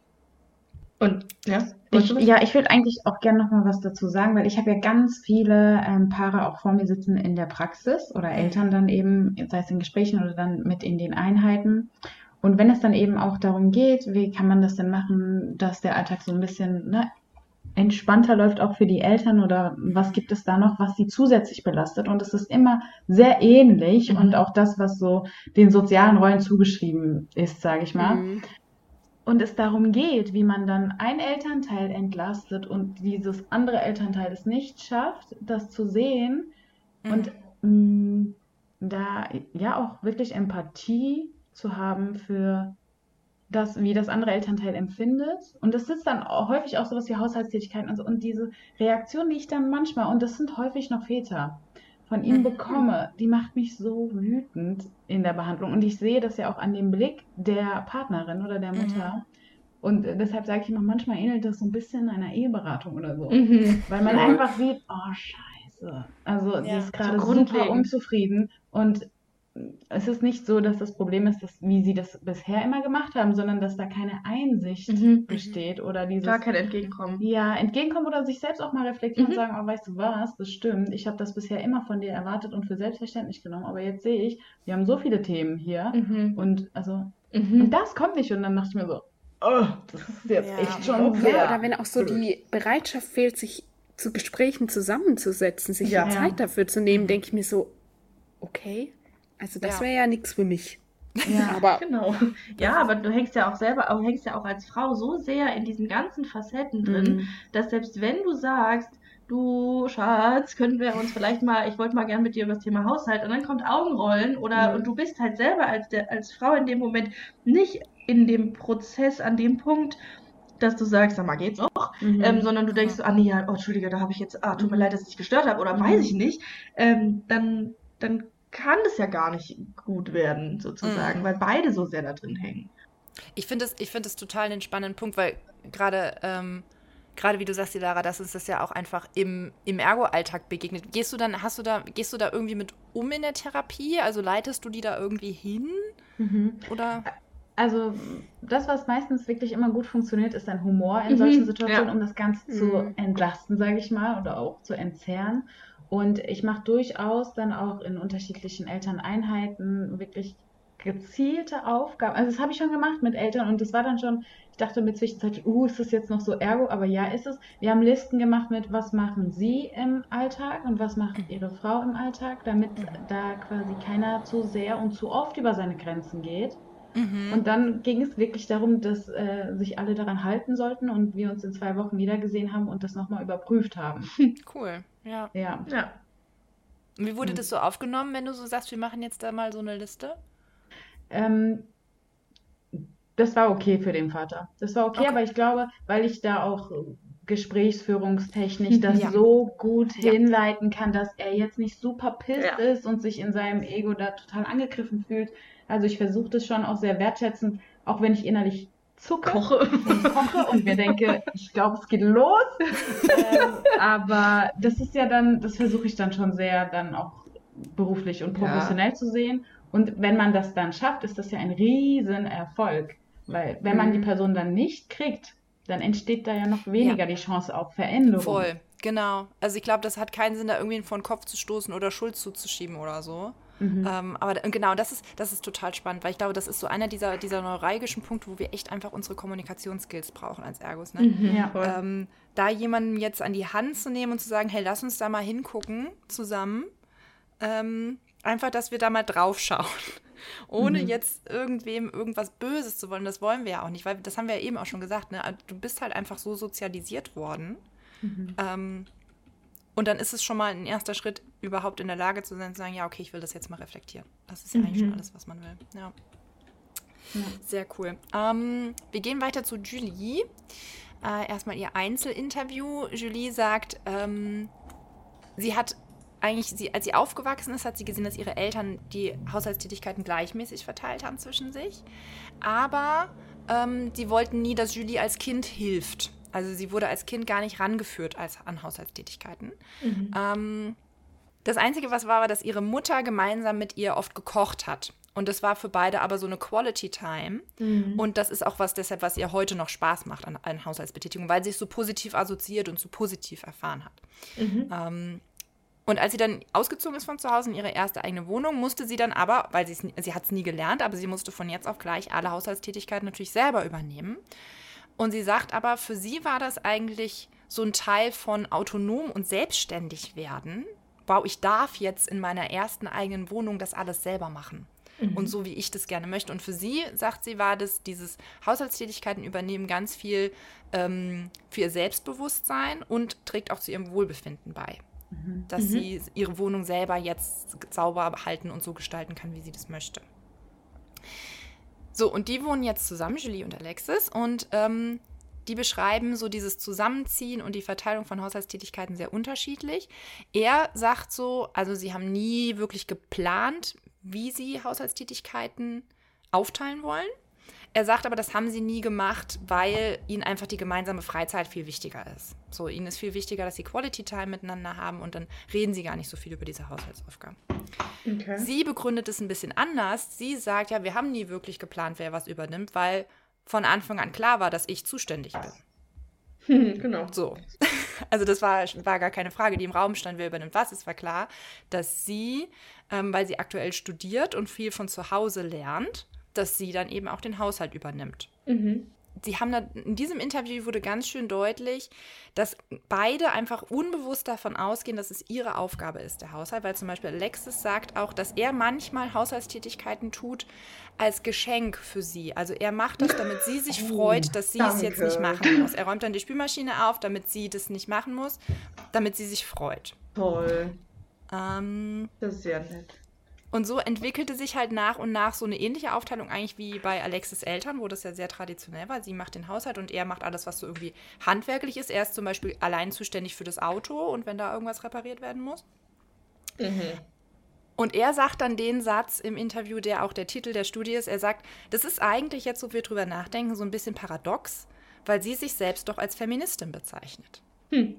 Und, ja. Ich, ja, ich würde eigentlich auch gerne noch mal was dazu sagen, weil ich habe ja ganz viele ähm, Paare auch vor mir sitzen in der Praxis oder Eltern dann eben, sei es in Gesprächen oder dann mit in den Einheiten. Und wenn es dann eben auch darum geht, wie kann man das denn machen, dass der Alltag so ein bisschen ne, entspannter läuft auch für die Eltern oder was gibt es da noch, was sie zusätzlich belastet? Und es ist immer sehr ähnlich Mhm. und auch das, was so den sozialen Rollen zugeschrieben ist, sage ich mal. Mhm. Und es darum geht, wie man dann ein Elternteil entlastet und dieses andere Elternteil es nicht schafft, das zu sehen und mh, da ja auch wirklich Empathie zu haben für das, wie das andere Elternteil empfindet. Und das ist dann auch häufig auch sowas wie Haushaltstätigkeiten und so. Und diese Reaktion, die ich dann manchmal, und das sind häufig noch Väter, von ihnen Mhm. bekomme, die macht mich so wütend in der Behandlung. Und ich sehe das ja auch an dem Blick der Partnerin oder der Mutter. Und äh, deshalb sage ich immer, manchmal ähnelt das so ein bisschen einer Eheberatung oder so. Mhm. Weil man Ja. einfach sieht, oh Scheiße. Also die Ja, ist gerade so super grundlegend. unzufrieden. Und es ist nicht so, dass das Problem ist, dass, wie sie das bisher immer gemacht haben, sondern dass da keine Einsicht Mhm. besteht oder dieses Gar kein Entgegenkommen. ja, entgegenkommen oder sich selbst auch mal reflektieren Mhm. und sagen, oh, weißt du was, das stimmt, ich habe das bisher immer von dir erwartet und für selbstverständlich genommen, aber jetzt sehe ich, wir haben so viele Themen hier Mhm. und also Mhm. und das kommt nicht und dann dachte ich mir so, oh, das ist jetzt Ja. echt schon Ja, sehr oder wenn auch so blöd. die Bereitschaft fehlt, sich zu Gesprächen zusammenzusetzen, sich Ja. die Zeit dafür zu nehmen, denke ich mir so, okay, also das Ja. wäre ja nichts für mich. Ja, Aber Genau. Ja, aber du hängst ja auch selber, auch hängst ja auch als Frau so sehr in diesen ganzen Facetten drin, Mhm. dass selbst wenn du sagst, du Schatz, können wir uns vielleicht mal, ich wollte mal gern mit dir über das Thema Haushalt, und dann kommt Augenrollen oder Mhm. und du bist halt selber als der, als Frau in dem Moment nicht in dem Prozess, an dem Punkt, dass du sagst, sag mal, geht's auch, Mhm. ähm, sondern du denkst so, ah nee, ja, oh, Entschuldige, da habe ich jetzt, ah, tut mir Mhm. leid, dass ich dich gestört habe oder Mhm. weiß ich nicht, ähm, dann, dann kann das ja gar nicht gut werden, sozusagen, Mhm. weil beide so sehr da drin hängen. Ich finde es ich find das total einen spannenden Punkt, weil gerade, ähm, gerade wie du sagst, die Lara, dass uns das ja auch einfach im, im Ergo-Alltag begegnet. Gehst du dann, hast du da, gehst du da irgendwie mit um in der Therapie? Also leitest du die da irgendwie hin? Mhm. Oder? Also das, was meistens wirklich immer gut funktioniert, ist ein Humor in Mhm, solchen Situationen, ja. um das Ganze zu Mhm. entlasten, sage ich mal, oder auch zu entzerren. Und ich mache durchaus dann auch in unterschiedlichen Elterneinheiten wirklich gezielte Aufgaben. Also das habe ich schon gemacht mit Eltern und das war dann schon, ich dachte mir zwischenzeitlich, uh, ist das jetzt noch so Ergo? Aber ja, ist es. Wir haben Listen gemacht mit, was machen Sie im Alltag und was macht Ihre Frau im Alltag, damit da quasi keiner zu sehr und zu oft über seine Grenzen geht. Mhm. Und dann ging es wirklich darum, dass äh, sich alle daran halten sollten und wir uns in zwei Wochen wiedergesehen haben und das nochmal überprüft haben. Cool, ja. Ja. Ja. Und wie wurde Mhm. das so aufgenommen, wenn du so sagst, wir machen jetzt da mal so eine Liste? Ähm, das war okay für den Vater. Das war okay, Okay. aber ich glaube, weil ich da auch äh, gesprächsführungstechnisch das Ja. so gut Ja. hinleiten kann, dass er jetzt nicht super pisst Ja. ist und sich in seinem Ego da total angegriffen fühlt. Also ich versuche das schon auch sehr wertschätzend, auch wenn ich innerlich zucke Koche. und koche und mir denke, ich glaube, es geht los. ähm, aber das ist ja dann, das versuche ich dann schon sehr dann auch beruflich und Ja. professionell zu sehen. Und wenn man das dann schafft, ist das ja ein Riesenerfolg. Weil wenn man die Mhm. Person dann nicht kriegt, dann entsteht da ja noch weniger die Chance auf Veränderung. Voll. Genau. Also ich glaube, das hat keinen Sinn, da irgendwie vor den Kopf zu stoßen oder Schuld zuzuschieben oder so. Mhm. Ähm, aber da, genau, das ist, das ist total spannend, weil ich glaube, das ist so einer dieser, dieser neuralgischen Punkte, wo wir echt einfach unsere Kommunikationsskills brauchen als Ergos. Ne? Mhm, ja. ähm, da jemanden jetzt an die Hand zu nehmen und zu sagen, hey, lass uns da mal hingucken zusammen. Ähm, einfach, dass wir da mal drauf schauen. Ohne mhm. jetzt irgendwem irgendwas Böses zu wollen. Das wollen wir ja auch nicht, weil das haben wir ja eben auch schon gesagt. Ne? Du bist halt einfach so sozialisiert worden. Mhm. Ähm, und dann ist es schon mal ein erster Schritt, überhaupt in der Lage zu sein, zu sagen, ja, okay, ich will das jetzt mal reflektieren. Das ist ja mhm. eigentlich schon alles, was man will. Ja. Ja. Sehr cool. Ähm, wir gehen weiter zu Julie. Äh, erstmal ihr Einzelinterview. Julie sagt, ähm, sie hat eigentlich, sie, als sie aufgewachsen ist, hat sie gesehen, dass ihre Eltern die Haushaltstätigkeiten gleichmäßig verteilt haben zwischen sich. Aber ähm, sie wollten nie, dass Julie als Kind hilft. Also sie wurde als Kind gar nicht rangeführt als an Haushaltstätigkeiten. Mhm. Ähm, das Einzige, was war, war, dass ihre Mutter gemeinsam mit ihr oft gekocht hat. Und das war für beide aber so eine Quality Time. Mhm. Und das ist auch was deshalb, was ihr heute noch Spaß macht an, an Haushaltsbetätigung, weil sie es so positiv assoziiert und so positiv erfahren hat. Mhm. Ähm, und als sie dann ausgezogen ist von zu Hause in ihre erste eigene Wohnung, musste sie dann aber, weil sie sie hat es nie gelernt, aber sie musste von jetzt auf gleich alle Haushaltstätigkeiten natürlich selber übernehmen. Und sie sagt aber, für sie war das eigentlich so ein Teil von autonom und selbstständig werden. Wow, ich darf jetzt in meiner ersten eigenen Wohnung das alles selber machen. Mhm. Und so, wie ich das gerne möchte. Und für sie, sagt sie, war das, dieses Haushaltstätigkeiten übernehmen ganz viel ähm, für ihr Selbstbewusstsein und trägt auch zu ihrem Wohlbefinden bei. Mhm. Dass mhm. sie ihre Wohnung selber jetzt sauber halten und so gestalten kann, wie sie das möchte. So, und die wohnen jetzt zusammen, Julie und Alexis, und ähm, die beschreiben so dieses Zusammenziehen und die Verteilung von Haushaltstätigkeiten sehr unterschiedlich. Er sagt so, also sie haben nie wirklich geplant, wie sie Haushaltstätigkeiten aufteilen wollen. Er sagt aber, das haben sie nie gemacht, weil ihnen einfach die gemeinsame Freizeit viel wichtiger ist. So, ihnen ist viel wichtiger, dass sie Quality Time miteinander haben und dann reden sie gar nicht so viel über diese Haushaltsaufgaben. Okay. Sie begründet es ein bisschen anders. Sie sagt, ja, wir haben nie wirklich geplant, wer was übernimmt, weil von Anfang an klar war, dass ich zuständig bin. Hm, genau. So. Also das war, war gar keine Frage, die im Raum stand, wer übernimmt was. Es war klar, dass sie, ähm, weil sie aktuell studiert und viel von zu Hause lernt, dass sie dann eben auch den Haushalt übernimmt. Mhm. Sie haben da, in diesem Interview wurde ganz schön deutlich, dass beide einfach unbewusst davon ausgehen, dass es ihre Aufgabe ist, der Haushalt, weil zum Beispiel Alexis sagt auch, dass er manchmal Haushaltstätigkeiten tut als Geschenk für sie. Also er macht das, damit sie sich freut, dass sie es jetzt nicht machen muss. Er räumt dann die Spülmaschine auf, damit sie das nicht machen muss, damit sie sich freut. Toll. Ähm, das ist sehr nett. Und so entwickelte sich halt nach und nach so eine ähnliche Aufteilung eigentlich wie bei Alexis Eltern, wo das ja sehr traditionell war. Sie macht den Haushalt und er macht alles, was so irgendwie handwerklich ist. Er ist zum Beispiel allein zuständig für das Auto und wenn da irgendwas repariert werden muss. Mhm. Und er sagt dann den Satz im Interview, der auch der Titel der Studie ist. Er sagt, das ist eigentlich jetzt, so wir drüber nachdenken, so ein bisschen paradox, weil sie sich selbst doch als Feministin bezeichnet. Hm.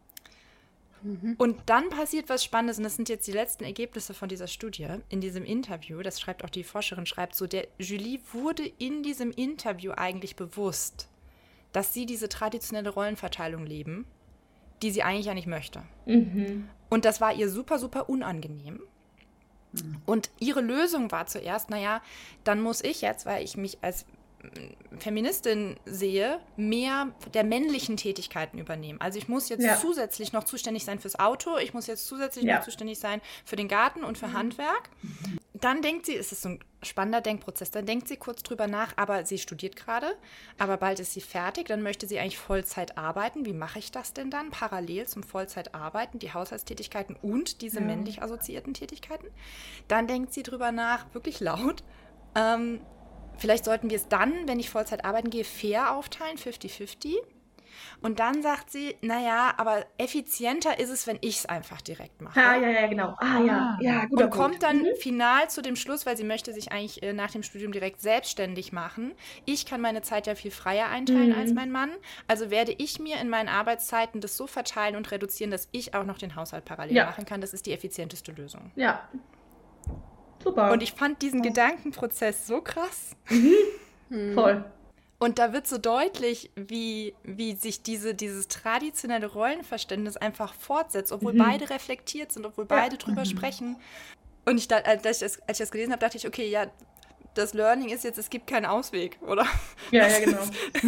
Und dann passiert was Spannendes, und das sind jetzt die letzten Ergebnisse von dieser Studie in diesem Interview. Das schreibt auch die Forscherin, schreibt so, der Julie wurde in diesem Interview eigentlich bewusst, dass sie diese traditionelle Rollenverteilung leben, die sie eigentlich ja nicht möchte. Mhm. Und das war ihr super, super unangenehm. Mhm. Und ihre Lösung war zuerst, naja, dann muss ich jetzt, weil ich mich als Feministin sehe, mehr der männlichen Tätigkeiten übernehmen. Also ich muss jetzt ja. zusätzlich noch zuständig sein fürs Auto, ich muss jetzt zusätzlich ja. noch zuständig sein für den Garten und für mhm. Handwerk. Dann denkt sie, es ist so ein spannender Denkprozess, dann denkt sie kurz drüber nach, aber sie studiert gerade, aber bald ist sie fertig, dann möchte sie eigentlich Vollzeit arbeiten. Wie mache ich das denn dann? Parallel zum Vollzeitarbeiten, die Haushaltstätigkeiten und diese ja. männlich assoziierten Tätigkeiten. Dann denkt sie drüber nach, wirklich laut, ähm, vielleicht sollten wir es dann, wenn ich Vollzeit arbeiten gehe, fair aufteilen, fünfzig fünfzig. Und dann sagt sie, naja, aber effizienter ist es, wenn ich es einfach direkt mache. Ah, ja, ja, genau. Ah, ja, ja, guter Und kommt Punkt. dann mhm. final zu dem Schluss, weil sie möchte sich eigentlich äh, nach dem Studium direkt selbstständig machen. Ich kann meine Zeit ja viel freier einteilen mhm. als mein Mann. Also werde ich mir in meinen Arbeitszeiten das so verteilen und reduzieren, dass ich auch noch den Haushalt parallel ja. machen kann. Das ist die effizienteste Lösung. Ja. Super. Und ich fand diesen ja. Gedankenprozess so krass. Mhm. Voll. Und da wird so deutlich, wie, wie sich diese, dieses traditionelle Rollenverständnis einfach fortsetzt, obwohl mhm. beide reflektiert sind, obwohl beide ja. drüber mhm. sprechen. Und ich, als, ich das, als ich das gelesen habe, dachte ich, okay, ja, das Learning ist jetzt, es gibt keinen Ausweg, oder? Ja, ja, genau.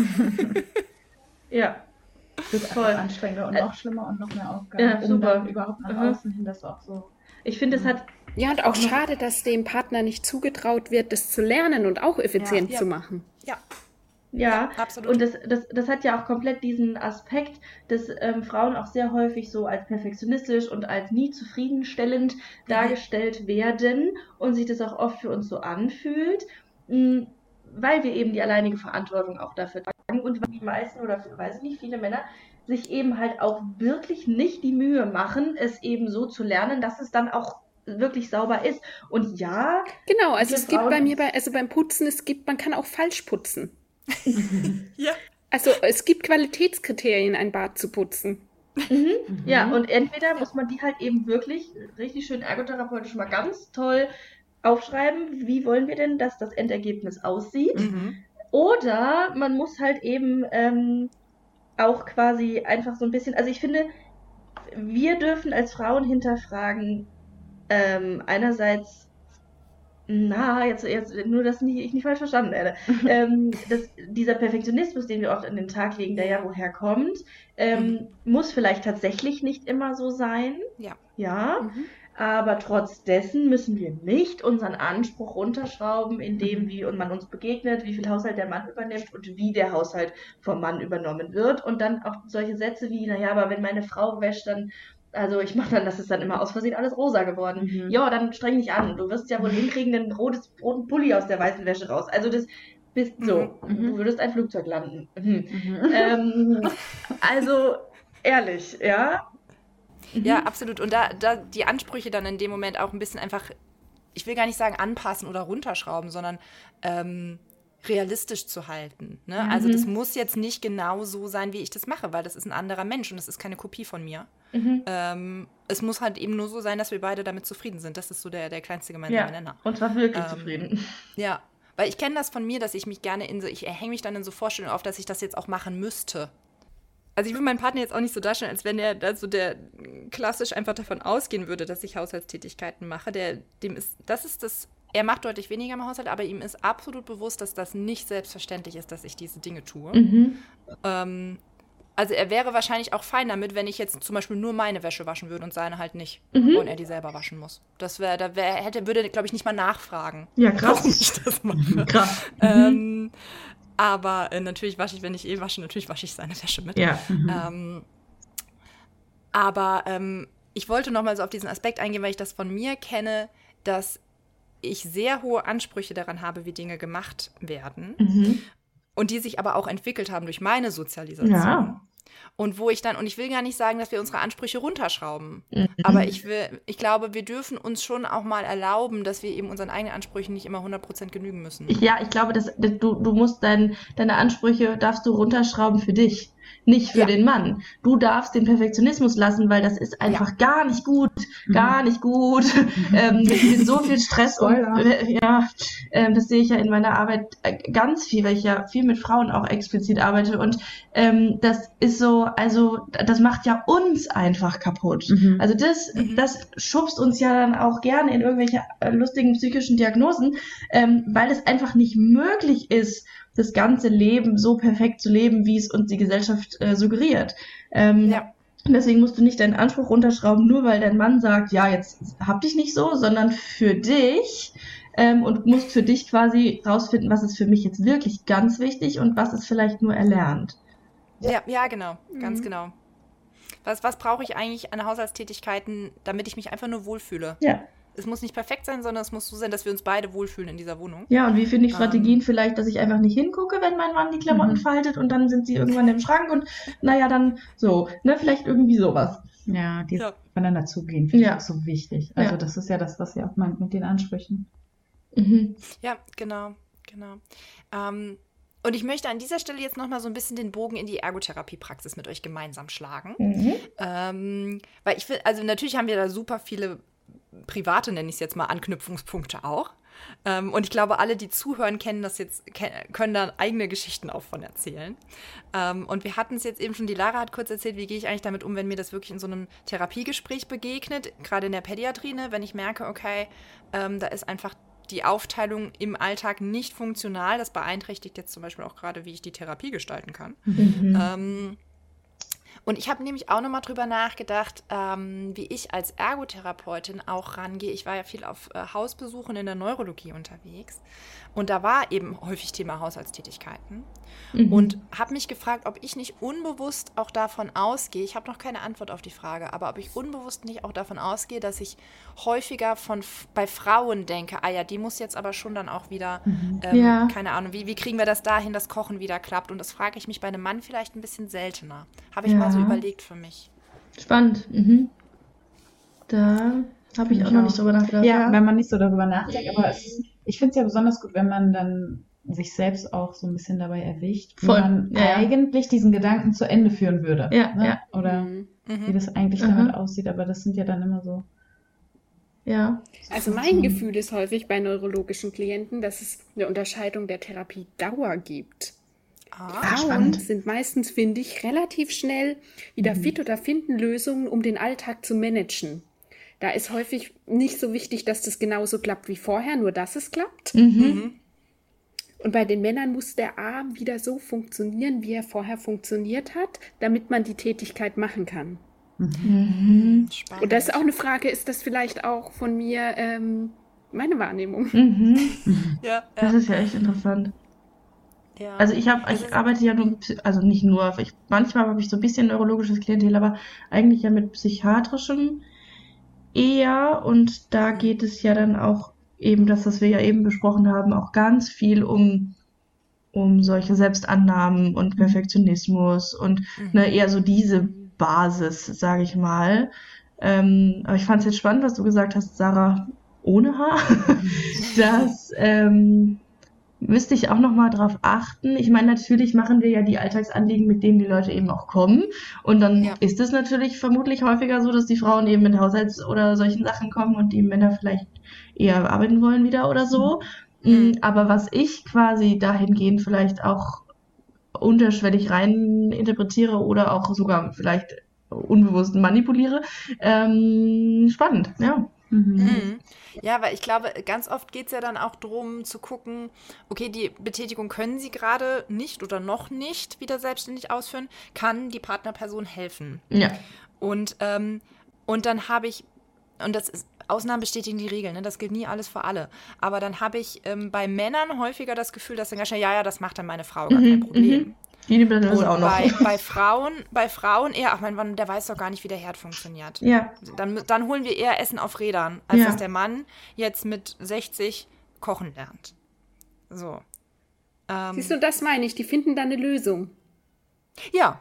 ja. Das ist voll anstrengender und noch schlimmer und noch mehr Aufgaben. Ja, super. Um dann überhaupt nach mhm. außen hin das auch so. Ich finde, es hat. Ja, und auch schade, dass dem Partner nicht zugetraut wird, das zu lernen und auch effizient ja. zu machen. Ja. Ja, ja, absolut. Und das, das, das hat ja auch komplett diesen Aspekt, dass ähm, Frauen auch sehr häufig so als perfektionistisch und als nie zufriedenstellend mhm. dargestellt werden und sich das auch oft für uns so anfühlt, mh, weil wir eben die alleinige Verantwortung auch dafür tragen und weil die meisten oder weiß ich nicht, viele Männer sich eben halt auch wirklich nicht die Mühe machen, es eben so zu lernen, dass es dann auch wirklich sauber ist. Und ja... Genau, also es gibt bei mir, bei, also beim Putzen, es gibt, man kann auch falsch putzen. ja. Also es gibt Qualitätskriterien, ein Bad zu putzen. Mhm. Mhm. Ja, und entweder muss man die halt eben wirklich richtig schön ergotherapeutisch mal ganz toll aufschreiben, wie wollen wir denn, dass das Endergebnis aussieht. Mhm. Oder man muss halt eben ähm, auch quasi einfach so ein bisschen, also ich finde, wir dürfen als Frauen hinterfragen, ähm, einerseits Na, jetzt, jetzt nur, dass ich nicht falsch verstanden werde. ähm, das, dieser Perfektionismus, den wir oft an den Tag legen, der ja woher kommt, ähm, mhm. muss vielleicht tatsächlich nicht immer so sein. Ja. Ja. Mhm. Aber trotz dessen müssen wir nicht unseren Anspruch runterschrauben, indem wie man uns begegnet, wie viel Haushalt der Mann übernimmt und wie der Haushalt vom Mann übernommen wird. Und dann auch solche Sätze wie, naja, aber wenn meine Frau wäscht, dann Also ich mache dann, das ist dann immer aus Versehen alles rosa geworden. Mhm. Ja, dann streng dich an. Du wirst ja wohl hinkriegen, den rotes, roten Pulli aus der weißen Wäsche raus. Also das bist so. Mhm. Du würdest ein Flugzeug landen. Mhm. Mhm. Ähm, also ehrlich, ja. Mhm. Ja, absolut. Und da, da die Ansprüche dann in dem Moment auch ein bisschen einfach, ich will gar nicht sagen anpassen oder runterschrauben, sondern ähm, realistisch zu halten. Ne? Mhm. Also das muss jetzt nicht genau so sein, wie ich das mache, weil das ist ein anderer Mensch und das ist keine Kopie von mir. Mhm. Ähm, es muss halt eben nur so sein, dass wir beide damit zufrieden sind. Das ist so der, der kleinste gemeinsame ja, Nenner. Und zwar wirklich ähm, zufrieden. Ja, weil ich kenne das von mir, dass ich mich gerne in so, ich hänge mich dann in so Vorstellungen auf, dass ich das jetzt auch machen müsste. Also ich will meinen Partner jetzt auch nicht so darstellen, als wenn der also der klassisch einfach davon ausgehen würde, dass ich Haushaltstätigkeiten mache. Der, dem ist, das ist das, er macht deutlich weniger im Haushalt, aber ihm ist absolut bewusst, dass das nicht selbstverständlich ist, dass ich diese Dinge tue. Mhm. Ähm, also er wäre wahrscheinlich auch fein damit, wenn ich jetzt zum Beispiel nur meine Wäsche waschen würde und seine halt nicht. Mhm. Und er die selber waschen muss. Das wäre, da wär, hätte, würde, glaube ich, nicht mal nachfragen, ja, krass. warum ich das mache. Krass. Ähm, aber äh, natürlich wasche ich, wenn ich eh wasche, natürlich wasche ich seine Wäsche mit. Ja. Mhm. Ähm, aber ähm, ich wollte noch mal so auf diesen Aspekt eingehen, weil ich das von mir kenne, dass ich sehr hohe Ansprüche daran habe, wie Dinge gemacht werden. Mhm. Und die sich aber auch entwickelt haben durch meine Sozialisation. Ja. Und wo ich dann, und ich will gar nicht sagen, dass wir unsere Ansprüche runterschrauben, mhm. aber ich will, ich glaube, wir dürfen uns schon auch mal erlauben, dass wir eben unseren eigenen Ansprüchen nicht immer hundert Prozent genügen müssen. Ich, ja, ich glaube, dass, du, du musst dein, deine Ansprüche, darfst du runterschrauben für dich, nicht für ja. den Mann. Du darfst den Perfektionismus lassen, weil das ist einfach ja. gar nicht gut, mhm. gar nicht gut. Mhm. ähm, mit so viel Stress und äh, ja, äh, das sehe ich ja in meiner Arbeit ganz viel, weil ich ja viel mit Frauen auch explizit arbeite und ähm, das ist so, also das macht ja uns einfach kaputt. Mhm. Also das, mhm. das schubst uns ja dann auch gerne in irgendwelche äh, lustigen psychischen Diagnosen, ähm, weil es einfach nicht möglich ist, das ganze Leben so perfekt zu leben, wie es uns die Gesellschaft äh, suggeriert. Ähm, ja. Deswegen musst du nicht deinen Anspruch runterschrauben, nur weil dein Mann sagt, ja, jetzt hab dich nicht so, sondern für dich ähm, und musst für dich quasi rausfinden, was ist für mich jetzt wirklich ganz wichtig und was ist vielleicht nur erlernt. Ja, ja, genau, ganz mhm. genau. Was, was brauche ich eigentlich an Haushaltstätigkeiten, damit ich mich einfach nur wohlfühle? Ja. Es muss nicht perfekt sein, sondern es muss so sein, dass wir uns beide wohlfühlen in dieser Wohnung. Ja, und wie finde ich Strategien ähm, vielleicht, dass ich einfach nicht hingucke, wenn mein Mann die Klamotten mhm. faltet und dann sind sie irgendwann im Schrank und naja, dann so, ne, vielleicht irgendwie sowas. Ja, die ja. voneinander zugehen, finde ja. ich auch so wichtig. Also ja. das ist ja das, was ihr auch meint mit den Ansprüchen. Mhm. Ja, genau, genau. Ähm, und ich möchte an dieser Stelle jetzt nochmal so ein bisschen den Bogen in die Ergotherapie-Praxis mit euch gemeinsam schlagen. Mhm. Ähm, weil ich finde, also natürlich haben wir da super viele private, nenne ich es jetzt mal, Anknüpfungspunkte auch. Ähm, und ich glaube, alle, die zuhören, kennen das jetzt, können da eigene Geschichten auch von erzählen. Ähm, und wir hatten es jetzt eben schon, die Lara hat kurz erzählt, wie gehe ich eigentlich damit um, wenn mir das wirklich in so einem Therapiegespräch begegnet, gerade in der Pädiatrie, ne, wenn ich merke, okay, ähm, da ist einfach die Aufteilung im Alltag nicht funktional. Das beeinträchtigt jetzt zum Beispiel auch gerade, wie ich die Therapie gestalten kann. Mhm. Ähm, Und ich habe nämlich auch nochmal drüber nachgedacht, ähm, wie ich als Ergotherapeutin auch rangehe. Ich war ja viel auf äh, Hausbesuchen in der Neurologie unterwegs und da war eben häufig Thema Haushaltstätigkeiten mhm. und habe mich gefragt, ob ich nicht unbewusst auch davon ausgehe, ich habe noch keine Antwort auf die Frage, aber ob ich unbewusst nicht auch davon ausgehe, dass ich häufiger von bei Frauen denke, ah ja, die muss jetzt aber schon dann auch wieder, mhm. ähm, ja. keine Ahnung, wie, wie kriegen wir das dahin, dass Kochen wieder klappt? Und das frage ich mich bei einem Mann vielleicht ein bisschen seltener. Habe ich ja. mal so überlegt für mich. Spannend. Mhm. Da habe ich auch ich noch auch. nicht drüber nachgedacht. Ja, ja, wenn man nicht so darüber nachdenkt, aber es ist, ich finde es ja besonders gut, wenn man dann sich selbst auch so ein bisschen dabei erwischt, wie Voll. man ja, eigentlich ja. diesen Gedanken zu Ende führen würde. Ja, ne? ja. Oder mhm. wie das eigentlich mhm. damit aussieht, aber das sind ja dann immer so. Ja. Also mein Gefühl ist häufig bei neurologischen Klienten, dass es eine Unterscheidung der Therapiedauer gibt. Ah, Frauen spannend. sind meistens, finde ich, relativ schnell wieder mhm. fit oder finden Lösungen, um den Alltag zu managen. Da ist häufig nicht so wichtig, dass das genauso klappt wie vorher, nur dass es klappt. Mhm. Und bei den Männern muss der Arm wieder so funktionieren, wie er vorher funktioniert hat, damit man die Tätigkeit machen kann. Mhm. Und das ist auch eine Frage, ist das vielleicht auch von mir ähm, meine Wahrnehmung? Mhm. ja, ja. Das ist ja echt interessant. Ja. Also ich habe, ich arbeite ja nur, also nicht nur, ich, manchmal habe ich so ein bisschen neurologisches Klientel, aber eigentlich ja mit psychiatrischem eher und da geht es ja dann auch eben, das, was wir ja eben besprochen haben, auch ganz viel um um solche Selbstannahmen und Perfektionismus und mhm. ne, eher so diese Basis, sage ich mal. Ähm, aber ich fand es jetzt spannend, was du gesagt hast, Sarah, ohne Haar, dass ähm, müsste ich auch nochmal drauf achten. Ich meine, natürlich machen wir ja die Alltagsanliegen, mit denen die Leute eben auch kommen. Und dann ja. ist es natürlich vermutlich häufiger so, dass die Frauen eben mit Haushalts- oder solchen Sachen kommen und die Männer vielleicht eher arbeiten wollen wieder oder so. Mhm. Aber was ich quasi dahingehend vielleicht auch unterschwellig rein interpretiere oder auch sogar vielleicht unbewusst manipuliere, ähm, spannend, ja. Mhm. Mhm. Ja, weil ich glaube, ganz oft geht es ja dann auch darum zu gucken, okay, die Betätigung können sie gerade nicht oder noch nicht wieder selbstständig ausführen, kann die Partnerperson helfen? Ja. Und, ähm, und dann habe ich, und das ist, Ausnahmen bestätigen die Regeln, ne? Das gilt nie alles für alle. Aber dann habe ich ähm, bei Männern häufiger das Gefühl, dass dann ganz schnell, ja, ja, das macht dann meine Frau, gar mhm, kein Problem. Mhm. Die das und auch noch. Bei, bei Frauen, bei Frauen eher, ach mein Mann, der weiß doch gar nicht, wie der Herd funktioniert. Ja. Dann, dann holen wir eher Essen auf Rädern, als ja. dass der Mann jetzt mit sechzig kochen lernt. So. Ähm, Siehst du, das meine ich, die finden da eine Lösung. Ja.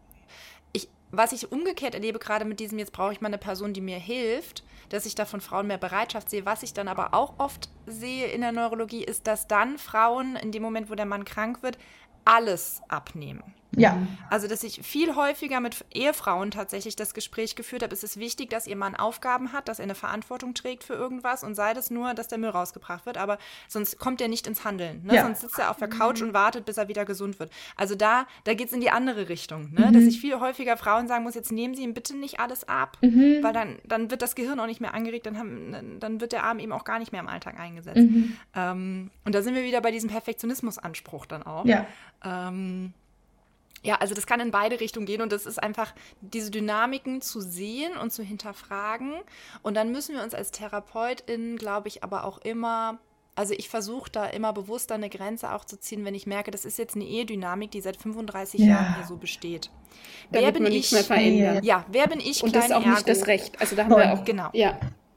Ich, was ich umgekehrt erlebe, gerade mit diesem, jetzt brauche ich mal eine Person, die mir hilft, dass ich da von Frauen mehr Bereitschaft sehe. Was ich dann aber auch oft sehe in der Neurologie, ist, dass dann Frauen in dem Moment, wo der Mann krank wird, alles abnehmen. Ja. Also, dass ich viel häufiger mit Ehefrauen tatsächlich das Gespräch geführt habe, ist es wichtig, dass ihr Mann Aufgaben hat, dass er eine Verantwortung trägt für irgendwas und sei das nur, dass der Müll rausgebracht wird, aber sonst kommt er nicht ins Handeln. Ne? Ja. Sonst sitzt er auf der Couch und wartet, bis er wieder gesund wird. Also da, da geht es in die andere Richtung, ne? Mhm. Dass ich viel häufiger Frauen sagen muss, jetzt nehmen Sie ihm bitte nicht alles ab, mhm. weil dann, dann wird das Gehirn auch nicht mehr angeregt, dann, haben, dann wird der Arm eben auch gar nicht mehr im Alltag eingesetzt. Mhm. Ähm, und da sind wir wieder bei diesem Perfektionismusanspruch dann auch. Ja. Ähm, Ja, also das kann in beide Richtungen gehen und das ist einfach, diese Dynamiken zu sehen und zu hinterfragen. Und dann müssen wir uns als TherapeutInnen, glaube ich, aber auch immer, also ich versuche da immer bewusst eine Grenze auch zu ziehen, wenn ich merke, das ist jetzt eine Ehedynamik, die seit fünfunddreißig ja. Jahren hier so besteht. Da wer bin ich? Nicht mehr verändern. Ja, wer bin ich? Und das ist auch Ergo? Nicht das Recht. Also da haben oh, wir auch, genau. Ja.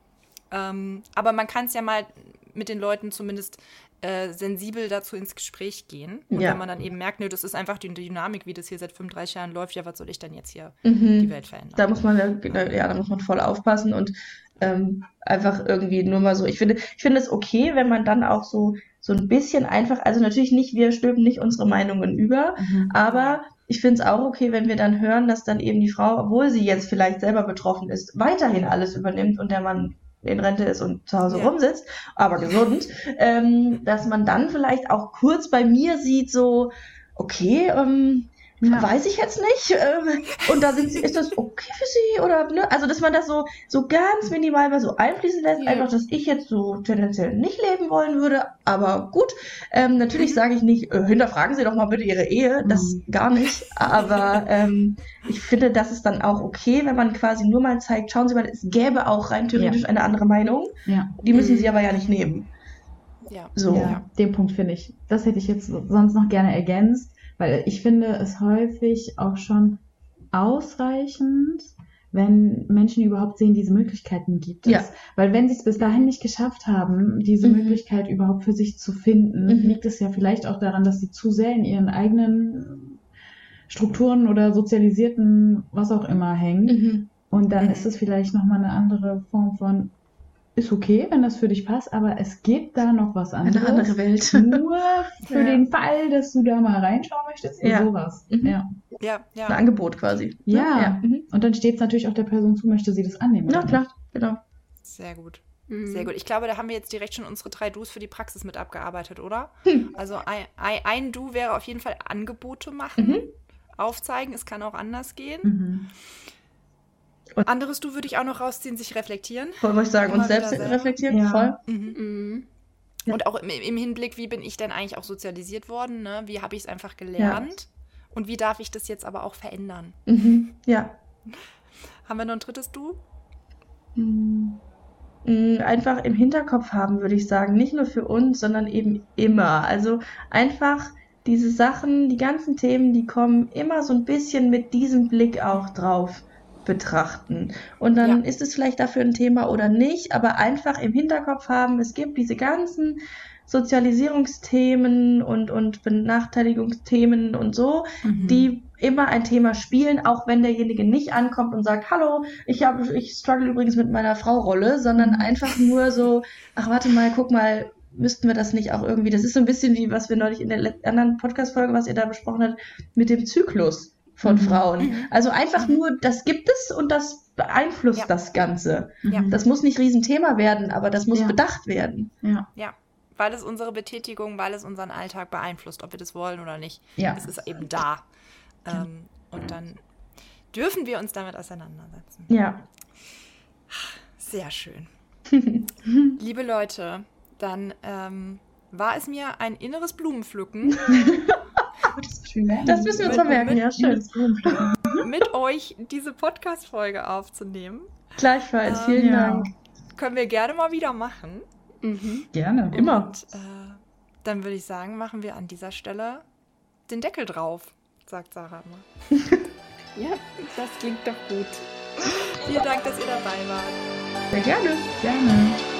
Ähm, aber man kann es ja mal mit den Leuten zumindest Äh, sensibel dazu ins Gespräch gehen. Und ja. wenn man dann eben merkt, nö, das ist einfach die Dynamik, wie das hier seit fünfunddreißig Jahren läuft, ja, was soll ich denn jetzt hier mhm. die Welt verändern? Da muss man ja, da muss man voll aufpassen und ähm, einfach irgendwie nur mal so, ich finde, ich finde es okay, wenn man dann auch so, so ein bisschen einfach, also natürlich nicht, wir stülpen nicht unsere Meinungen über, mhm. aber ich finde es auch okay, wenn wir dann hören, dass dann eben die Frau, obwohl sie jetzt vielleicht selber betroffen ist, weiterhin alles übernimmt und der Mann in Rente ist und zu Hause Ja. rumsitzt, aber gesund, ähm, dass man dann vielleicht auch kurz bei mir sieht, so, okay, ähm, Ja. weiß ich jetzt nicht, ähm, und da sind sie, ist das okay für sie, oder, ne, also, dass man das so, so ganz minimal mal so einfließen lässt, Ja. einfach, dass ich jetzt so tendenziell nicht leben wollen würde, aber gut, ähm, natürlich sage ich nicht, äh, hinterfragen Sie doch mal bitte Ihre Ehe, das Mhm. gar nicht, aber, ähm, ich finde, das ist dann auch okay, wenn man quasi nur mal zeigt, schauen Sie mal, es gäbe auch rein theoretisch Ja. eine andere Meinung, Ja. die müssen Mhm. Sie aber ja nicht nehmen, Ja. so. Ja, den Punkt finde ich, das hätte ich jetzt sonst noch gerne ergänzt, weil ich finde es häufig auch schon ausreichend, wenn Menschen überhaupt sehen, diese Möglichkeiten gibt es. Ja. Weil wenn sie es bis dahin nicht geschafft haben, diese Mhm. Möglichkeit überhaupt für sich zu finden, Mhm. liegt es ja vielleicht auch daran, dass sie zu sehr in ihren eigenen Strukturen oder sozialisierten, was auch immer hängen. Mhm. Und dann Mhm. ist es vielleicht nochmal eine andere Form von, ist okay, wenn das für dich passt, aber es gibt da noch was anderes. Eine andere Welt. Nur für Ja. den Fall, dass du da mal reinschauen möchtest, Ja. sowas. Mhm. Ja. Ja, Ein ja. Angebot quasi. Ja. Ja. Mhm. Und dann steht es natürlich auch der Person zu, möchte sie das annehmen. Na oder klar, nicht. genau. Sehr gut. Mhm. Sehr gut. Ich glaube, da haben wir jetzt direkt schon unsere drei Do's für die Praxis mit abgearbeitet, oder? Hm. Also ein, ein, ein Do wäre auf jeden Fall Angebote machen, Mhm. aufzeigen, es kann auch anders gehen. Mhm. Anderes Do würde ich auch noch rausziehen, sich reflektieren. Wollte ich sagen, Immer uns selbst wieder selber. reflektieren, Ja. voll. Mhm. Mhm. Ja. Und auch im, im Hinblick, wie bin ich denn eigentlich auch sozialisiert worden? Ne? Wie habe ich es einfach gelernt? Und wie darf ich das jetzt aber auch verändern? Mhm. Ja. Haben wir noch ein drittes Do? Mhm. Einfach im Hinterkopf haben, würde ich sagen. Nicht nur für uns, sondern eben immer. Also einfach diese Sachen, die ganzen Themen, die kommen, immer so ein bisschen mit diesem Blick auch drauf betrachten. Und dann Ja. ist es vielleicht dafür ein Thema oder nicht, aber einfach im Hinterkopf haben, es gibt diese ganzen Sozialisierungsthemen und, und Benachteiligungsthemen und so, Mhm. die immer ein Thema spielen, auch wenn derjenige nicht ankommt und sagt, hallo, ich habe, ich struggle übrigens mit meiner Frau-Rolle, sondern einfach nur so, ach warte mal, guck mal, müssten wir das nicht auch irgendwie, das ist so ein bisschen wie, was wir neulich in der let- anderen Podcast-Folge, was ihr da besprochen habt, mit dem Zyklus von Mhm. Frauen. Also einfach Mhm. nur, das gibt es und das beeinflusst Ja. das Ganze. Ja. Das muss nicht Riesenthema werden, aber das muss Ja. bedacht werden. Ja. Ja, weil es unsere Betätigung, weil es unseren Alltag beeinflusst, ob wir das wollen oder nicht. Ja. Es ist eben da. Ähm, und dann dürfen wir uns damit auseinandersetzen. Ja. Sehr schön. Liebe Leute, dann ähm, war es mir ein inneres Blumenpflücken, Das müssen wir uns mal merken, ja, schön. mit euch diese Podcast-Folge aufzunehmen. Gleichfalls, Ähm, vielen ja. Dank. Können wir gerne mal wieder machen. Mhm. Gerne. Immer. Und äh, dann würde ich sagen, machen wir an dieser Stelle den Deckel drauf, sagt Sarah immer. Ja, das klingt doch gut. Vielen Dank, dass ihr dabei wart. Sehr gerne. Gerne.